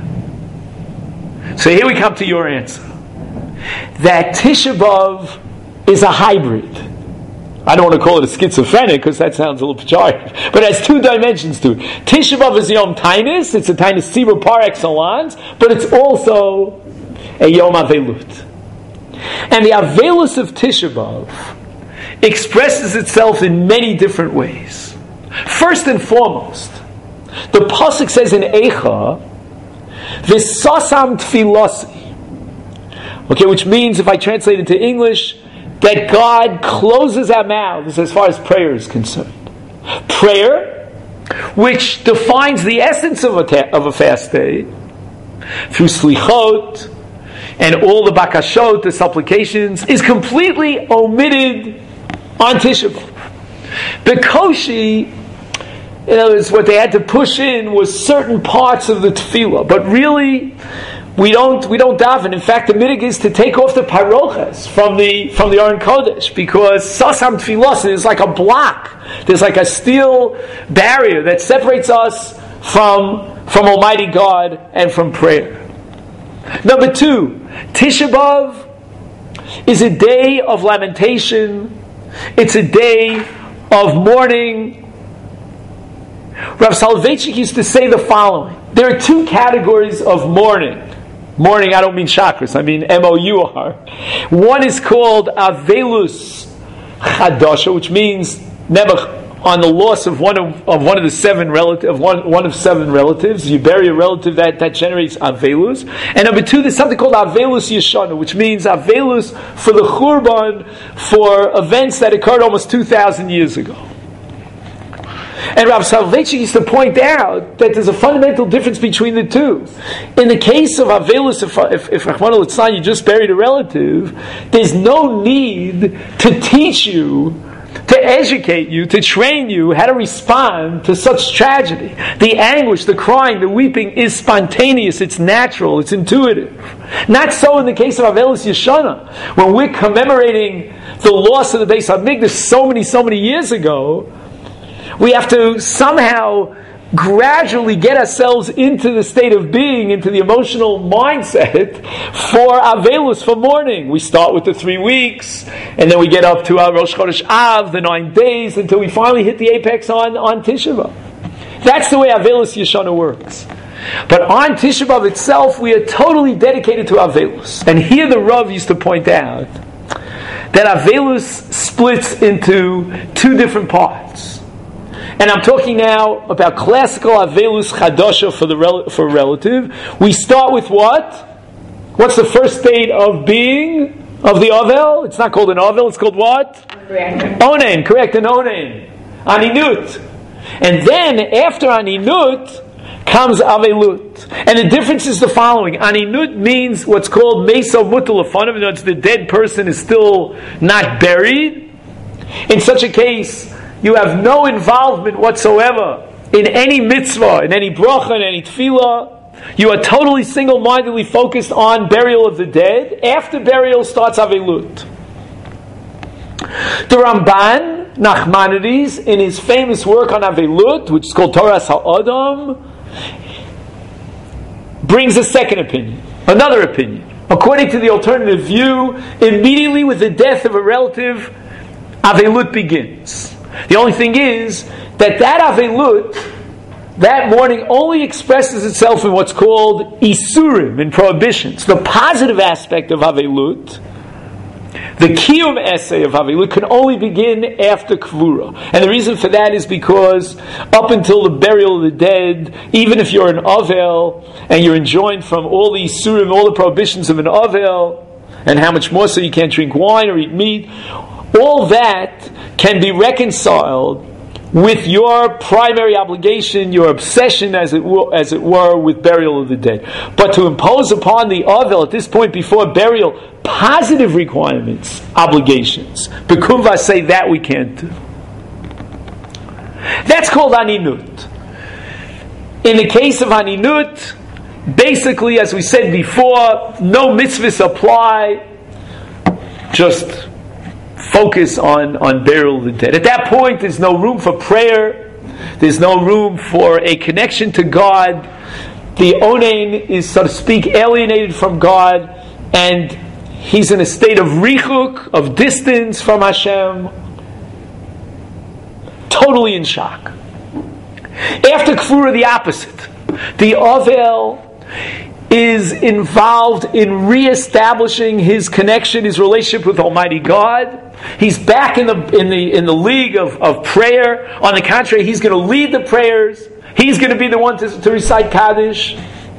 B: So here we come to your answer. That Tisha B'Av is a hybrid. I don't want to call it a schizophrenic because that sounds a little pejorative. But it has two dimensions to it. Tisha B'Av is Yom Tainus. It's a Tainus Tzibur par excellence. But it's also a Yom Avelut. And the Avelus of Tisha B'Av expresses itself in many different ways. First and foremost, the Pasuk says in Eicha, V'sasam tfilasi. Okay, which means, if I translate it into English, that God closes our mouths as far as prayer is concerned. Prayer, which defines the essence of a, ta- of a fast day, through slichot, and all the bakashot, the supplications, is completely omitted on Tisha B'Av. Bekoshi, in other words, what they had to push in was certain parts of the tefillah, but really, we don't we don't daven. In fact, the minhag is to take off the paroches from the from the Aron Kodesh, because sasam tefillah is like a block. There's like a steel barrier that separates us from from Almighty God and from prayer. Number two, Tisha B'Av is a day of lamentation. It's a day of mourning. Rav Soloveitchik used to say the following. There are two categories of mourning. Mourning, I don't mean chakras, I mean M O U R. One is called Avelus Chadasha, which means never on the loss of one of, of one of the seven relative, of one, one of seven relatives. You bury a relative, that, that generates Avelus. And number two, there's something called Avelus Yeshana, which means Avelus for the Churban, for events that occurred almost two thousand years ago. And Rav Soloveitchik used to point out that there's a fundamental difference between the two. In the case of Avelus, if, if, if Rahman al-Itzlan, you just buried a relative, there's no need to teach you to educate you, to train you how to respond to such tragedy. The anguish, the crying, the weeping is spontaneous, it's natural, it's intuitive. Not so in the case of Avelis Yeshana. When we're commemorating the loss of the Beis HaMikdash so many, so many years ago, we have to somehow gradually get ourselves into the state of being, into the emotional mindset for Avelus, for mourning. We start with the three weeks, and then we get up to our Rosh Chodesh Av, the nine days, until we finally hit the apex on, on Tisha B'Av. That's the way Avelus Yeshana works. But on Tisha B'Av itself, we are totally dedicated to Avelus. And here the Rav used to point out that Avelus splits into two different parts. And I'm talking now about classical Avelus Chadasha for the rel- for relative. We start with what? What's the first state of being of the Avel? It's not called an Avel, it's called what? Onen, correct, an Onen. Aninut. And then, after Aninut, comes Avelut. And the difference is the following. Aninut means what's called Mesa Mutal Afanav. In other words, the dead person is still not buried. In such a case, you have no involvement whatsoever in any mitzvah, in any bracha, in any tefillah. You are totally single-mindedly focused on burial of the dead. After burial starts Avelut. The Ramban, Nachmanides, in his famous work on Avelut, which is called Toras HaAdam, brings a second opinion, another opinion. According to the alternative view, immediately with the death of a relative, Avelut begins. The only thing is that that Avelut, that mourning, only expresses itself in what's called Isurim, in prohibitions. The positive aspect of Avelut, the Kiyum essay of Avelut, can only begin after Kvura. And the reason for that is because up until the burial of the dead, even if you're an Avel and you're enjoined from all the Isurim, all the prohibitions of an Avel, and how much more so you can't drink wine or eat meat, all that can be reconciled with your primary obligation, your obsession, as it were, as it were, with burial of the dead. But to impose upon the Avel at this point before burial positive requirements, obligations, Bekumva say that we can't do. That's called Aninut. In the case of Aninut, basically, as we said before, no mitzvahs apply, just focus on, on burial of the dead. At that point, there's no room for prayer. There's no room for a connection to God. The Onen is, so to speak, alienated from God, and he's in a state of richuk, of distance from Hashem, totally in shock. After Kfura, the opposite. The Avel is involved in reestablishing his connection, his relationship with Almighty God. He's back in the in the in the league of, of prayer. On the contrary, he's going to lead the prayers. He's going to be the one to, to recite Kaddish.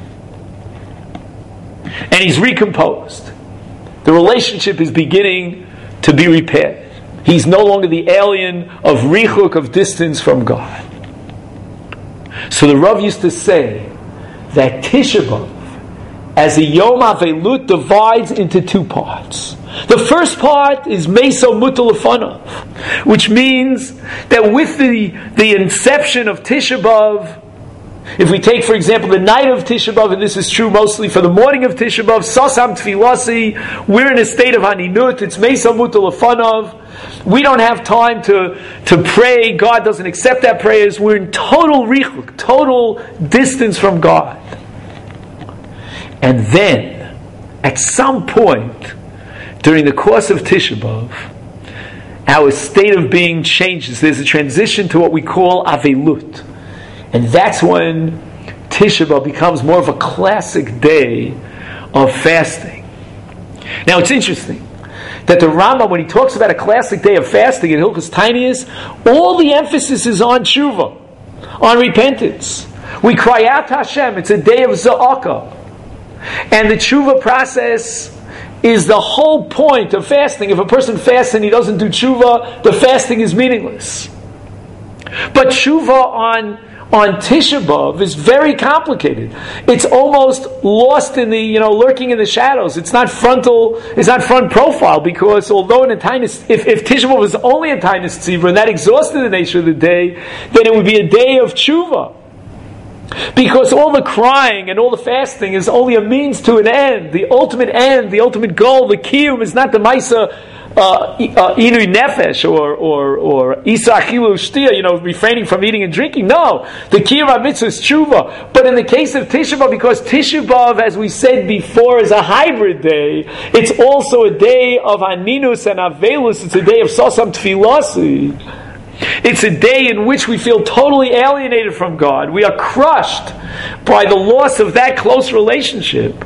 B: And he's recomposed. The relationship is beginning to be repaired. He's no longer the alien of richuk, of distance from God. So the Rav used to say that Tisha B'Av, as a Yom Avelut, divides into two parts. The first part is Meso Mutal Afanav, which means that with the, the inception of Tisha B'Av, if we take, for example, the night of Tisha B'Av, and this is true mostly for the morning of Tisha B'Av, Sasam Tfilasi, we're in a state of Haninut, it's Meso Mutal Afanav. We don't have time to, to pray. God doesn't accept our prayers. We're in total richuk, total distance from God. And then, at some point, during the course of Tisha B'Av, our state of being changes. There's a transition to what we call Avelut. And that's when Tisha B'Av becomes more of a classic day of fasting. Now, it's interesting that the Rambam, when he talks about a classic day of fasting in Hilchos Tainiyos, all the emphasis is on tshuva, on repentance. We cry out to Hashem. It's a day of za'aka. And the tshuva process is the whole point of fasting. If a person fasts and he doesn't do tshuva, the fasting is meaningless. But tshuva on, on Tisha B'Av is very complicated. It's almost lost in the, you know, lurking in the shadows. It's not frontal, it's not front profile, because although in a Tainus, if, if Tisha B'Av was only a Tainus Tzibur and that exhausted the nature of the day, then it would be a day of tshuva. Because all the crying and all the fasting is only a means to an end. The ultimate end, the ultimate goal, the kiyum is not the Maisa uh, Inui Nefesh or or or Isa Achilu Shtia, you know, refraining from eating and drinking. No, the kiyum HaMitzvah is tshuva. But in the case of Tisha B'Av, because Tisha B'Av, as we said before, is a hybrid day, it's also a day of Aninus and Avelus. It's a day of Sosam Tfilasi. It's a day in which we feel totally alienated from God. We are crushed by the loss of that close relationship.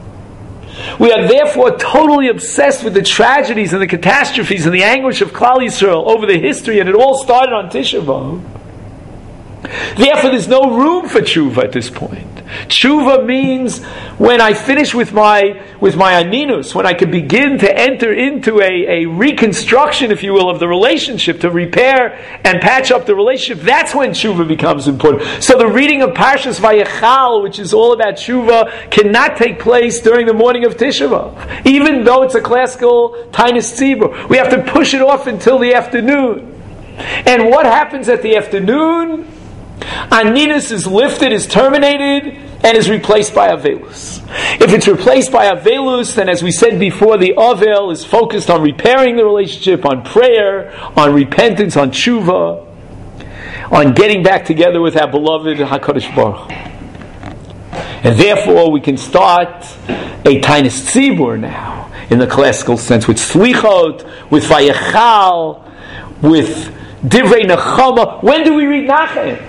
B: We are therefore totally obsessed with the tragedies and the catastrophes and the anguish of Klal Yisrael over the history, and it all started on Tisha B'Av. Therefore, there's no room for tshuva at this point. Tshuva means when I finish with my with my aninus, when I can begin to enter into a, a reconstruction, if you will, of the relationship, to repair and patch up the relationship, that's when tshuva becomes important. So the reading of Parshas Vayechal, which is all about tshuva, cannot take place during the morning of Tisha B'Av, even though it's a classical Tainus Tzibur. We have to push it off until the afternoon. And what happens at the afternoon? Aninus is lifted, is terminated, and is replaced by Avelus. If it's replaced by Avelus, then as we said before, the Avel is focused on repairing the relationship, on prayer, on repentance, on tshuva, on getting back together with our beloved HaKadosh Baruch Hu. And therefore we can start a Tainus Tzibur now, in the classical sense, with Slichot, with Vayechal, with Divrei Nechama. When do we read Nachem?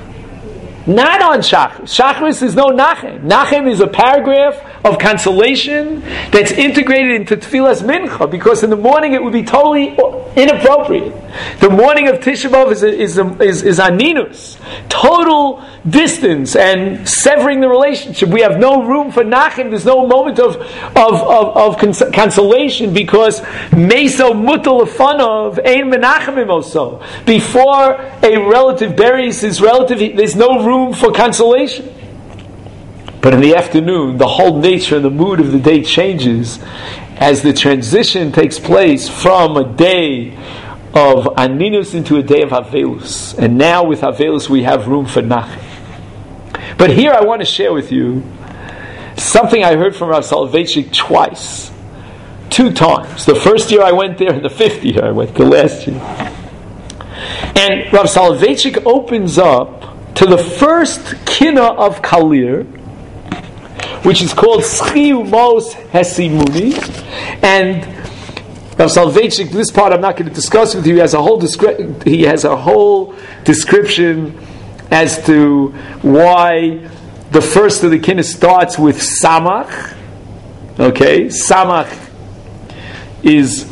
B: Not on Shachris. Shachris is no Nachem. Nachem is a paragraph of consolation that's integrated into Tfilas Mincha, because in the morning it would be totally inappropriate. The morning of Tisha B'Av is, is, is, is Aninus. Total distance and severing the relationship. We have no room for Nachem. There's no moment of, of, of, of cons- consolation, because Meso Mutal Afanov Ein Menachem Imoso. Before a relative buries his relative, there's no room for consolation. But in the afternoon, the whole nature and the mood of the day changes as the transition takes place from a day of Aninus into a day of Avelus. And now with Avelus we have room for Nachem. But here I want to share with you something I heard from Rav Soloveitchik twice. Two times. The first year I went there and the fifth year I went, the last year. And Rav Soloveitchik opens up to the first Kina of Kalir, which is called Schiu Mos Hesimuni. And Rav Soloveitchik, this part I'm not going to discuss with you, he has a whole, descri- he has a whole description as to why the first of the Kina starts with Samach. Okay, Samach is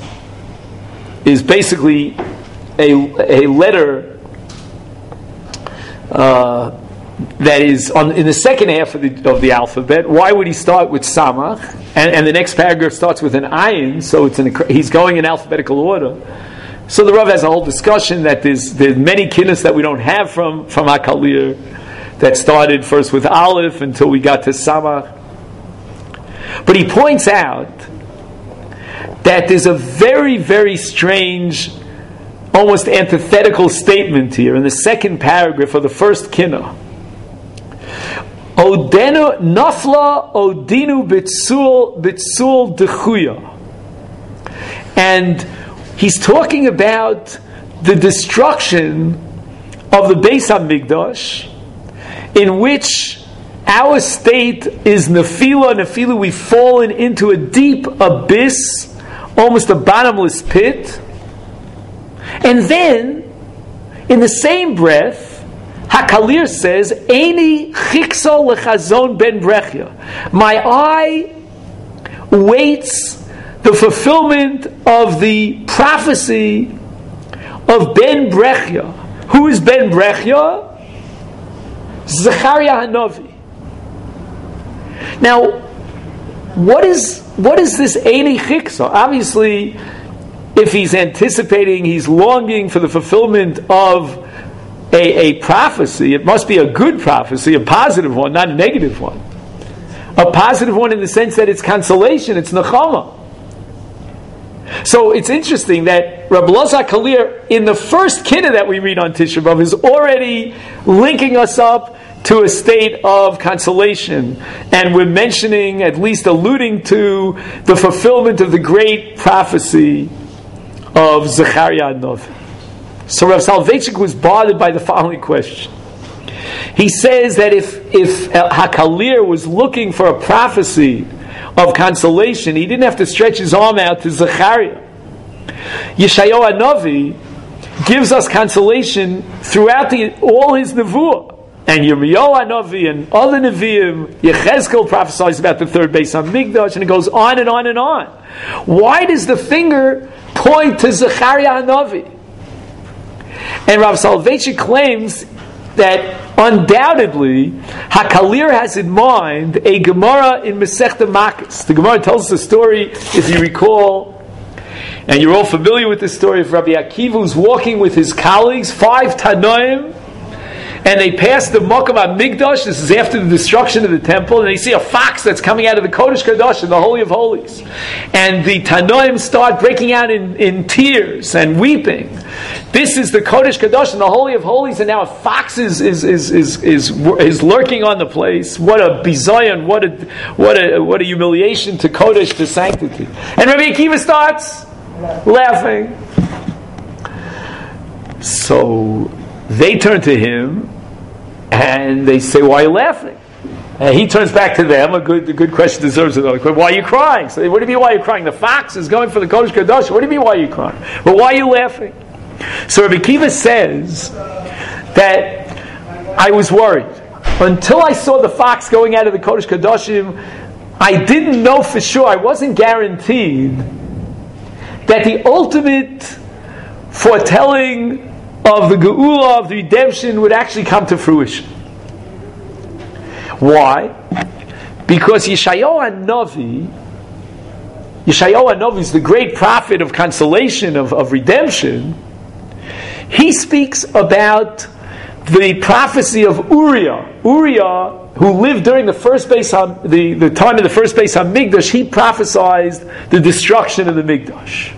B: is basically a, a letter uh, that is on in the second half of the of the alphabet. Why would he start with Samach? And, and the next paragraph starts with an Ayin, so it's in a, he's going in alphabetical order. So the Rav has a whole discussion that there's there's many kinnis that we don't have from from HaKalir that started first with Aleph until we got to Samach. But he points out that there's a very very strange, almost antithetical statement here in the second paragraph of the first kinna. Odenu nafla odinu bitsul bitsul dechuya, and he's talking about the destruction of the Beis Hamikdash, in which our state is nefila. Nefila, we've fallen into a deep abyss, almost a bottomless pit. And then, in the same breath, HaKalir says, Eini chikso lechazon ben brechya. My eye waits the fulfillment of the prophecy of Ben Brechya. Who is Ben Brechya? Zechariah Hanavi. Now, what is what is this Eini chikso? Obviously, if he's anticipating, he's longing for the fulfillment of a, a prophecy, it must be a good prophecy, a positive one, not a negative one. A positive one in the sense that it's consolation, it's nechama. So it's interesting that Rabbi Elazar Kalir, in the first kiddush that we read on Tisha B'Av, is already linking us up to a state of consolation. And we're mentioning, at least alluding to, the fulfillment of the great prophecy of Zechariah Hanavi. So Rav Soloveitchik was bothered by the following question. He says that if, if HaKalir was looking for a prophecy of consolation, he didn't have to stretch his arm out to Zechariah. Yeshayahu Hanavi gives us consolation throughout the, all his nevuah. And Yirmiyahu Hanavi and other Nevi'im, Yechezkel prophesies about the third Beis HaMikdash, and it goes on and on and on. Why does the finger point to Zechariah Hanavi? And Rav Soloveitchik claims that undoubtedly HaKalir has in mind a Gemara in Masechta Makos. The Gemara tells the story, if you recall, and you're all familiar with the story of Rabbi Akiva, who's walking with his colleagues, five Tanoim, and they pass the Mokum HaMikdash. This is after the destruction of the temple, and they see a fox that's coming out of the Kodesh Kadosh, in the Holy of Holies. And the Tanoim start breaking out in, in tears and weeping. This is the Kodesh Kadosh, in the Holy of Holies, and now a fox is is is is is, is lurking on the place. What a bizayon! What a what a what a humiliation to Kodesh, to sanctity. And Rabbi Akiva starts laughing. So they turn to him and they say, "Why are you laughing?" And he turns back to them. A good, a good question deserves another question. Why are you crying? So, what do you mean? Why are you crying? The fox is going for the Kodesh Kadosh. What do you mean? Why are you crying? Well, why are you laughing? So Rabbi Akiva says that I was worried until I saw the fox going out of the Kodesh Kadoshim. I didn't know for sure. I wasn't guaranteed that the ultimate foretelling of the Geula, of the redemption, would actually come to fruition. Why? Because Yeshayahu Hanavi, Yeshayahu Hanavi is the great prophet of consolation, of, of redemption. He speaks about the prophecy of Uriah. Uriah, who lived during the first Beis Ha, the, the time of the first Beis HaMikdash, he prophesied the destruction of the Mikdash.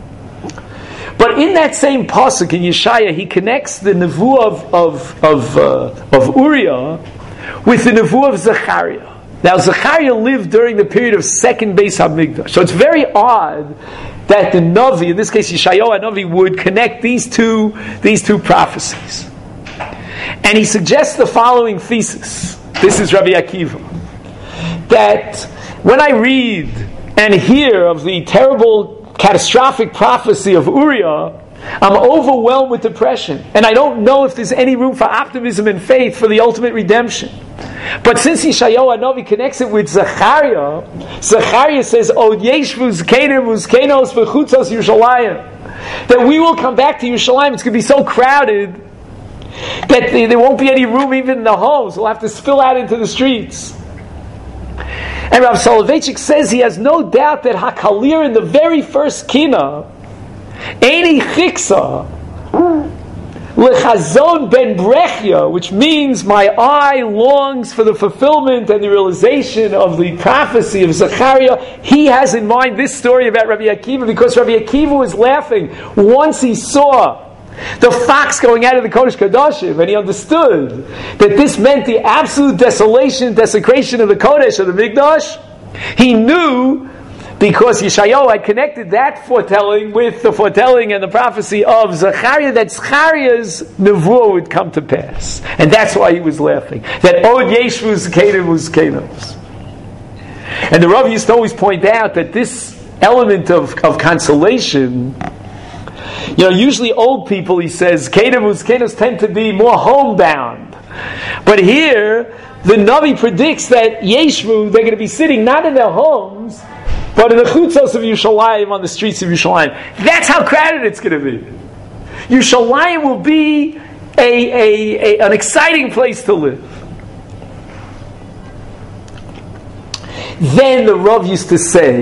B: But in that same pasuk in Yeshaya, he connects the nevuah of of of, uh, of Uriah with the nevuah of Zechariah. Now, Zechariah lived during the period of second Beis HaMikdash, so it's very odd that the Navi, in this case Yeshayahu Hanavi, would connect these two these two prophecies. And he suggests the following thesis. This is Rabbi Akiva, that when I read and hear of the terrible, catastrophic prophecy of Uriah, I'm overwhelmed with depression, and I don't know if there's any room for optimism and faith for the ultimate redemption. But since Yeshayahu Hanavi connects it with Zechariah, Zechariah says, "Od yeshvu zkenim uzkenos v'chutzos Yerushalayim," that we will come back to Yerushalayim. It's going to be so crowded that there won't be any room even in the homes. We'll have to spill out into the streets. And Rav Soloveitchik says he has no doubt that HaKalir in the very first kina, Eini Chiksa, Lechazon ben Brechya, which means my eye longs for the fulfillment and the realization of the prophecy of Zechariah. He has in mind this story about Rabbi Akiva, because Rabbi Akiva was laughing once he saw the fox going out of the Kodesh Kadoshim, and he understood that this meant the absolute desolation, desecration of the Kodesh, of the Mikdash. He knew, because Yeshayahu had connected that foretelling with the foretelling and the prophecy of Zechariah, that Zechariah's nevuah would come to pass. And that's why he was laughing. That Od Yeshvu Zkenim Uzkenos. And the Rav used to always point out that this element of, of consolation, you know, usually old people, he says, Kedim Uzkenos tend to be more homebound. But here, the Navi predicts that Yeshvu, they're going to be sitting not in their homes, but in the chutzos of Yerushalayim, on the streets of Yerushalayim. That's how crowded it's going to be. Yerushalayim will be a, a, a, an exciting place to live. Then the Rav used to say,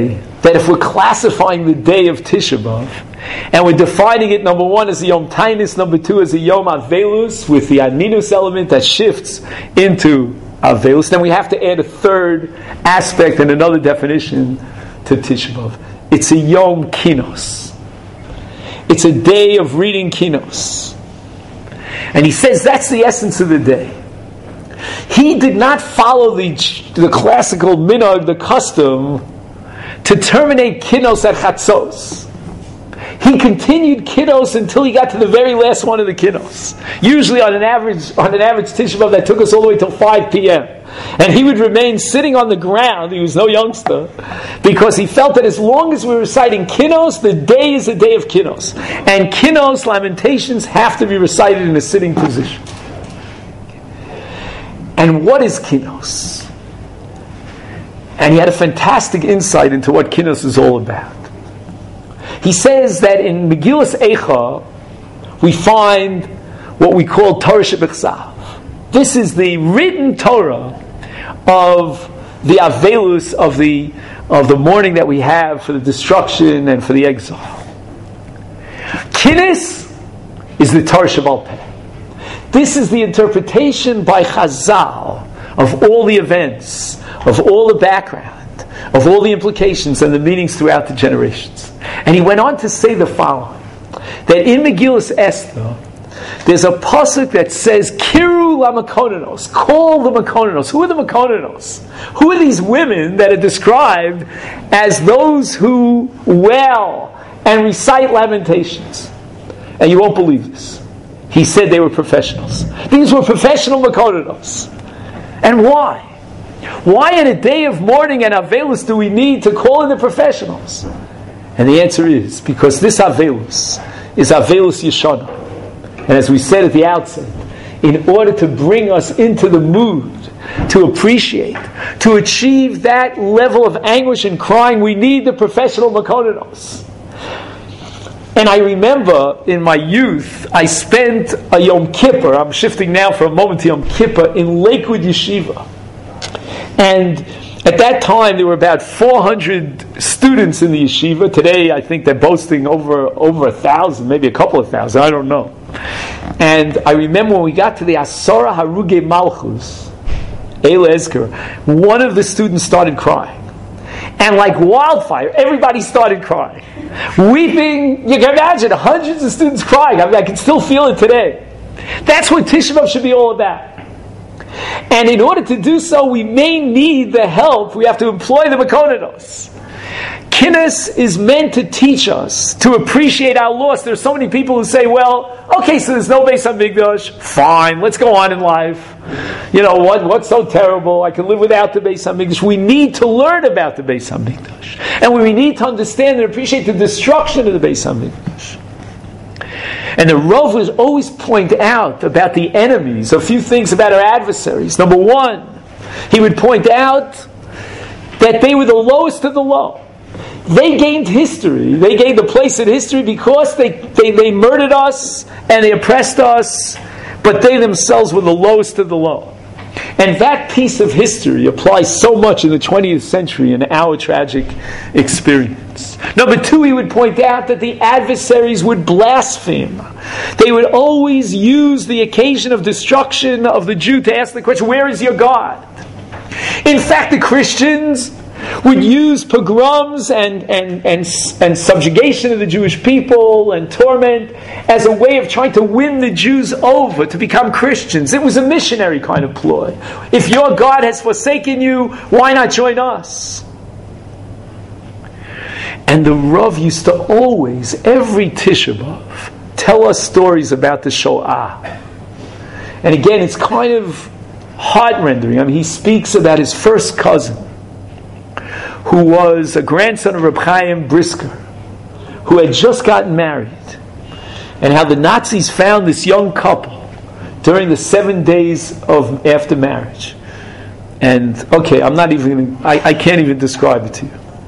B: that if we're classifying the day of Tisha B'Av, and we're defining it, number one, as a Yom Tainis, number two, as a Yom Avelus, with the Aninus element that shifts into Avelus, then we have to add a third aspect and another definition to Tisha B'Av. It's a Yom Kinos. It's a day of reading Kinos. And he says that's the essence of the day. He did not follow the, the classical minhag, the custom, to terminate Kinos at Chatzos. He continued Kiddos until he got to the very last one of the Kiddos. Usually on an average on an average Tisha B'Av that took us all the way till five p.m. And he would remain sitting on the ground, he was no youngster, because he felt that as long as we were reciting Kiddos, the day is a day of Kiddos. And Kiddos, Lamentations, have to be recited in a sitting position. And what is Kiddos? And he had a fantastic insight into what Kiddos is all about. He says that in Megillas Eicha, we find what we call Torah Shebechsav. This is the written Torah of the Avelus, of the, of the mourning that we have for the destruction and for the exile. Kinnis is the Torah Shebal Peh. This is the interpretation by Chazal of all the events, of all the background, of all the implications and the meanings throughout the generations. And he went on to say the following, that in Megillas Esther, there's a pasuk that says, Kiru lamakonanos, call the Makonanos. Who are the Makonanos? Who are these women that are described as those who wail and recite lamentations? And you won't believe this. He said they were professionals. These were professional Makonanos. And why? Why in a day of mourning and Avelus do we need to call in the professionals? And the answer is, because this Avelus is Avelus Yeshana. And as we said at the outset, in order to bring us into the mood, to appreciate, to achieve that level of anguish and crying, we need the professional Makonanos. And I remember in my youth, I spent a Yom Kippur, I'm shifting now for a moment to Yom Kippur, in Lakewood Yeshiva. And at that time, there were about four hundred students in the yeshiva. Today, I think they're boasting over over a thousand, maybe a couple of thousand, I don't know. And I remember when we got to the Asara Haruge Malchus, Eila Ezker, one of the students started crying. And like wildfire, everybody started crying. Weeping, you can imagine, hundreds of students crying. I mean, I can still feel it today. That's what Tisha B'Av should be all about. And in order to do so, we may need the help. We have to employ the Makonanos. Kinnis is meant to teach us to appreciate our loss. There are so many people who say, well, okay, so there's no Beis HaMikdash. Fine, let's go on in life. You know, what, what's so terrible? I can live without the Beis HaMikdash. We need to learn about the Beis HaMikdash. And we need to understand and appreciate the destruction of the Beis HaMikdash. And the Rav would always point out about the enemies, a few things about our adversaries. Number one, he would point out that they were the lowest of the low. They gained history. They gained a place in history because they, they, they murdered us and they oppressed us, but they themselves were the lowest of the low. And that piece of history applies so much in the twentieth century in our tragic experience. Number two, he would point out that the adversaries would blaspheme. They would always use the occasion of destruction of the Jew to ask the question, where is your God? In fact, the Christians would use pogroms and, and, and, and subjugation of the Jewish people and torment as a way of trying to win the Jews over to become Christians. It was a missionary kind of ploy. If your God has forsaken you, why not join us? And the Rav used to always, every Tisha B'Av, tell us stories about the Shoah. And again, it's kind of heart-rendering. I mean, he speaks about his first cousin, who was a grandson of Reb Chaim Brisker, who had just gotten married, and how the Nazis found this young couple during the seven days of after marriage. And okay, I'm not even I, I can't even describe it to you.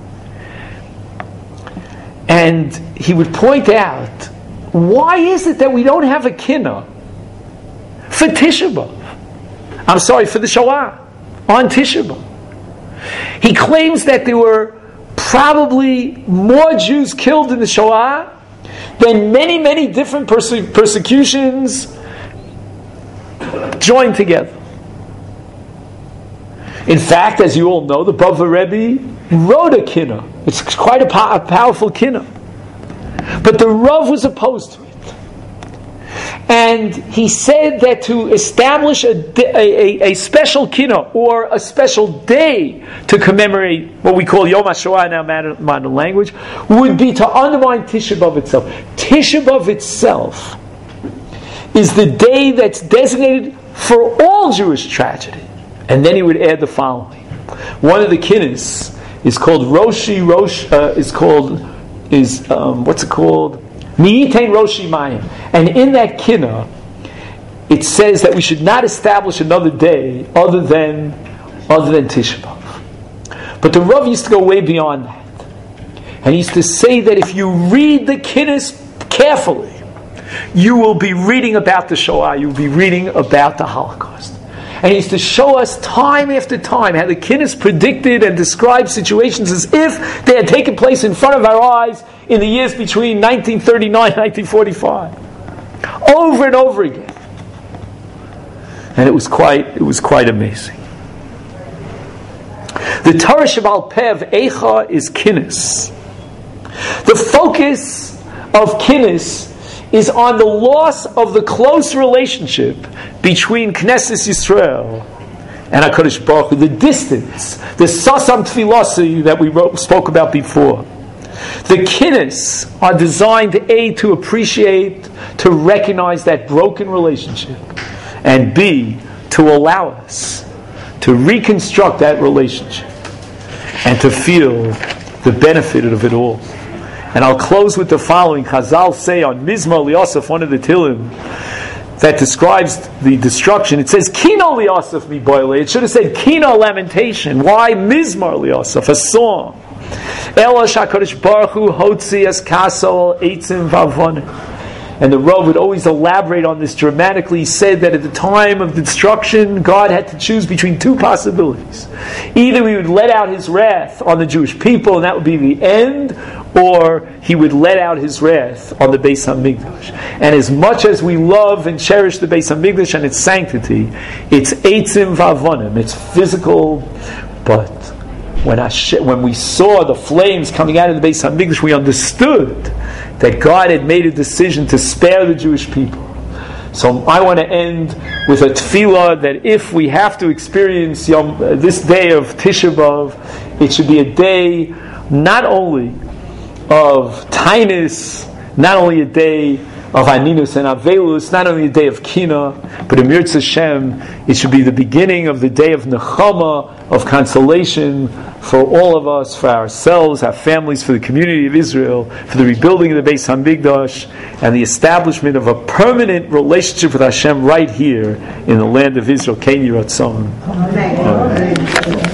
B: And he would point out, why is it that we don't have a kinnah for Tisha B'Av? I'm sorry, for the Shoah on Tisha B'Av. He claims that there were probably more Jews killed in the Shoah than many, many different perse- persecutions joined together. In fact, as you all know, the Bava Rebbe wrote a kinnah. It's quite a, po- a powerful kinnah. But the Rav was opposed to it. And he said that to establish a, a, a special kinnah, or a special day to commemorate what we call Yom HaShoah in our modern, modern language, would be to undermine Tisha B'Av itself. Tisha B'Av itself is the day that's designated for all Jewish tragedy. And then he would add the following. One of the kinnis is called Roshi Rosh, uh, is called, is, um, what's it called? Mi'itein Roshi Mayim. And in that kinnah, it says that we should not establish another day other than, other than Tisha B'Av. But the Rav used to go way beyond that. And he used to say that if you read the kinnis carefully, you will be reading about the Shoah, you will be reading about the Holocaust. And he used to show us time after time how the kinnis predicted and described situations as if they had taken place in front of our eyes in the years between nineteen thirty-nine and nineteen forty-five. Over and over again. And it was quite, it was quite amazing. The Torah Sheba'al Peh of Eicha is kinnis. The focus of kinnis is on the loss of the close relationship between Knesset Yisrael and HaKadosh Baruch Hu, the distance, the Sasam Tfilasi that we wrote, spoke about before. The kinnis are designed, A, to appreciate, to recognize that broken relationship, and B, to allow us to reconstruct that relationship and to feel the benefit of it all. And I'll close with the following. Chazal say on Mizmor Liosef, one of the Tilim, that describes the destruction. It says, Kino Liosef mi boile. It should have said, Kino lamentation. Why Mizmor Liosef? A song. Ela shakadosh baruch hu hotzi es kaso eitzim vavonim. And the Rav would always elaborate on this dramatically. He said that at the time of the destruction, God had to choose between two possibilities. Either he would let out his wrath on the Jewish people, and that would be the end, or he would let out his wrath on the Beis HaMikdash. And as much as we love and cherish the Beis HaMikdash and its sanctity, it's eitzim vavonim, it's physical, but when, Hashem, when we saw the flames coming out of the Beis HaMikdash, we understood that God had made a decision to spare the Jewish people. So I want to end with a tefillah that if we have to experience Yom, uh, this day of Tisha B'Av, it should be a day not only of tainus, not only a day of aninus and avelus, not only a day of kina, but in Mirz Hashem, it should be the beginning of the day of nechama, of consolation for all of us, for ourselves, our families, for the community of Israel, for the rebuilding of the Beis HaMikdash, and the establishment of a permanent relationship with Hashem right here in the land of Israel. Ken Yiratzon. Amen. Amen.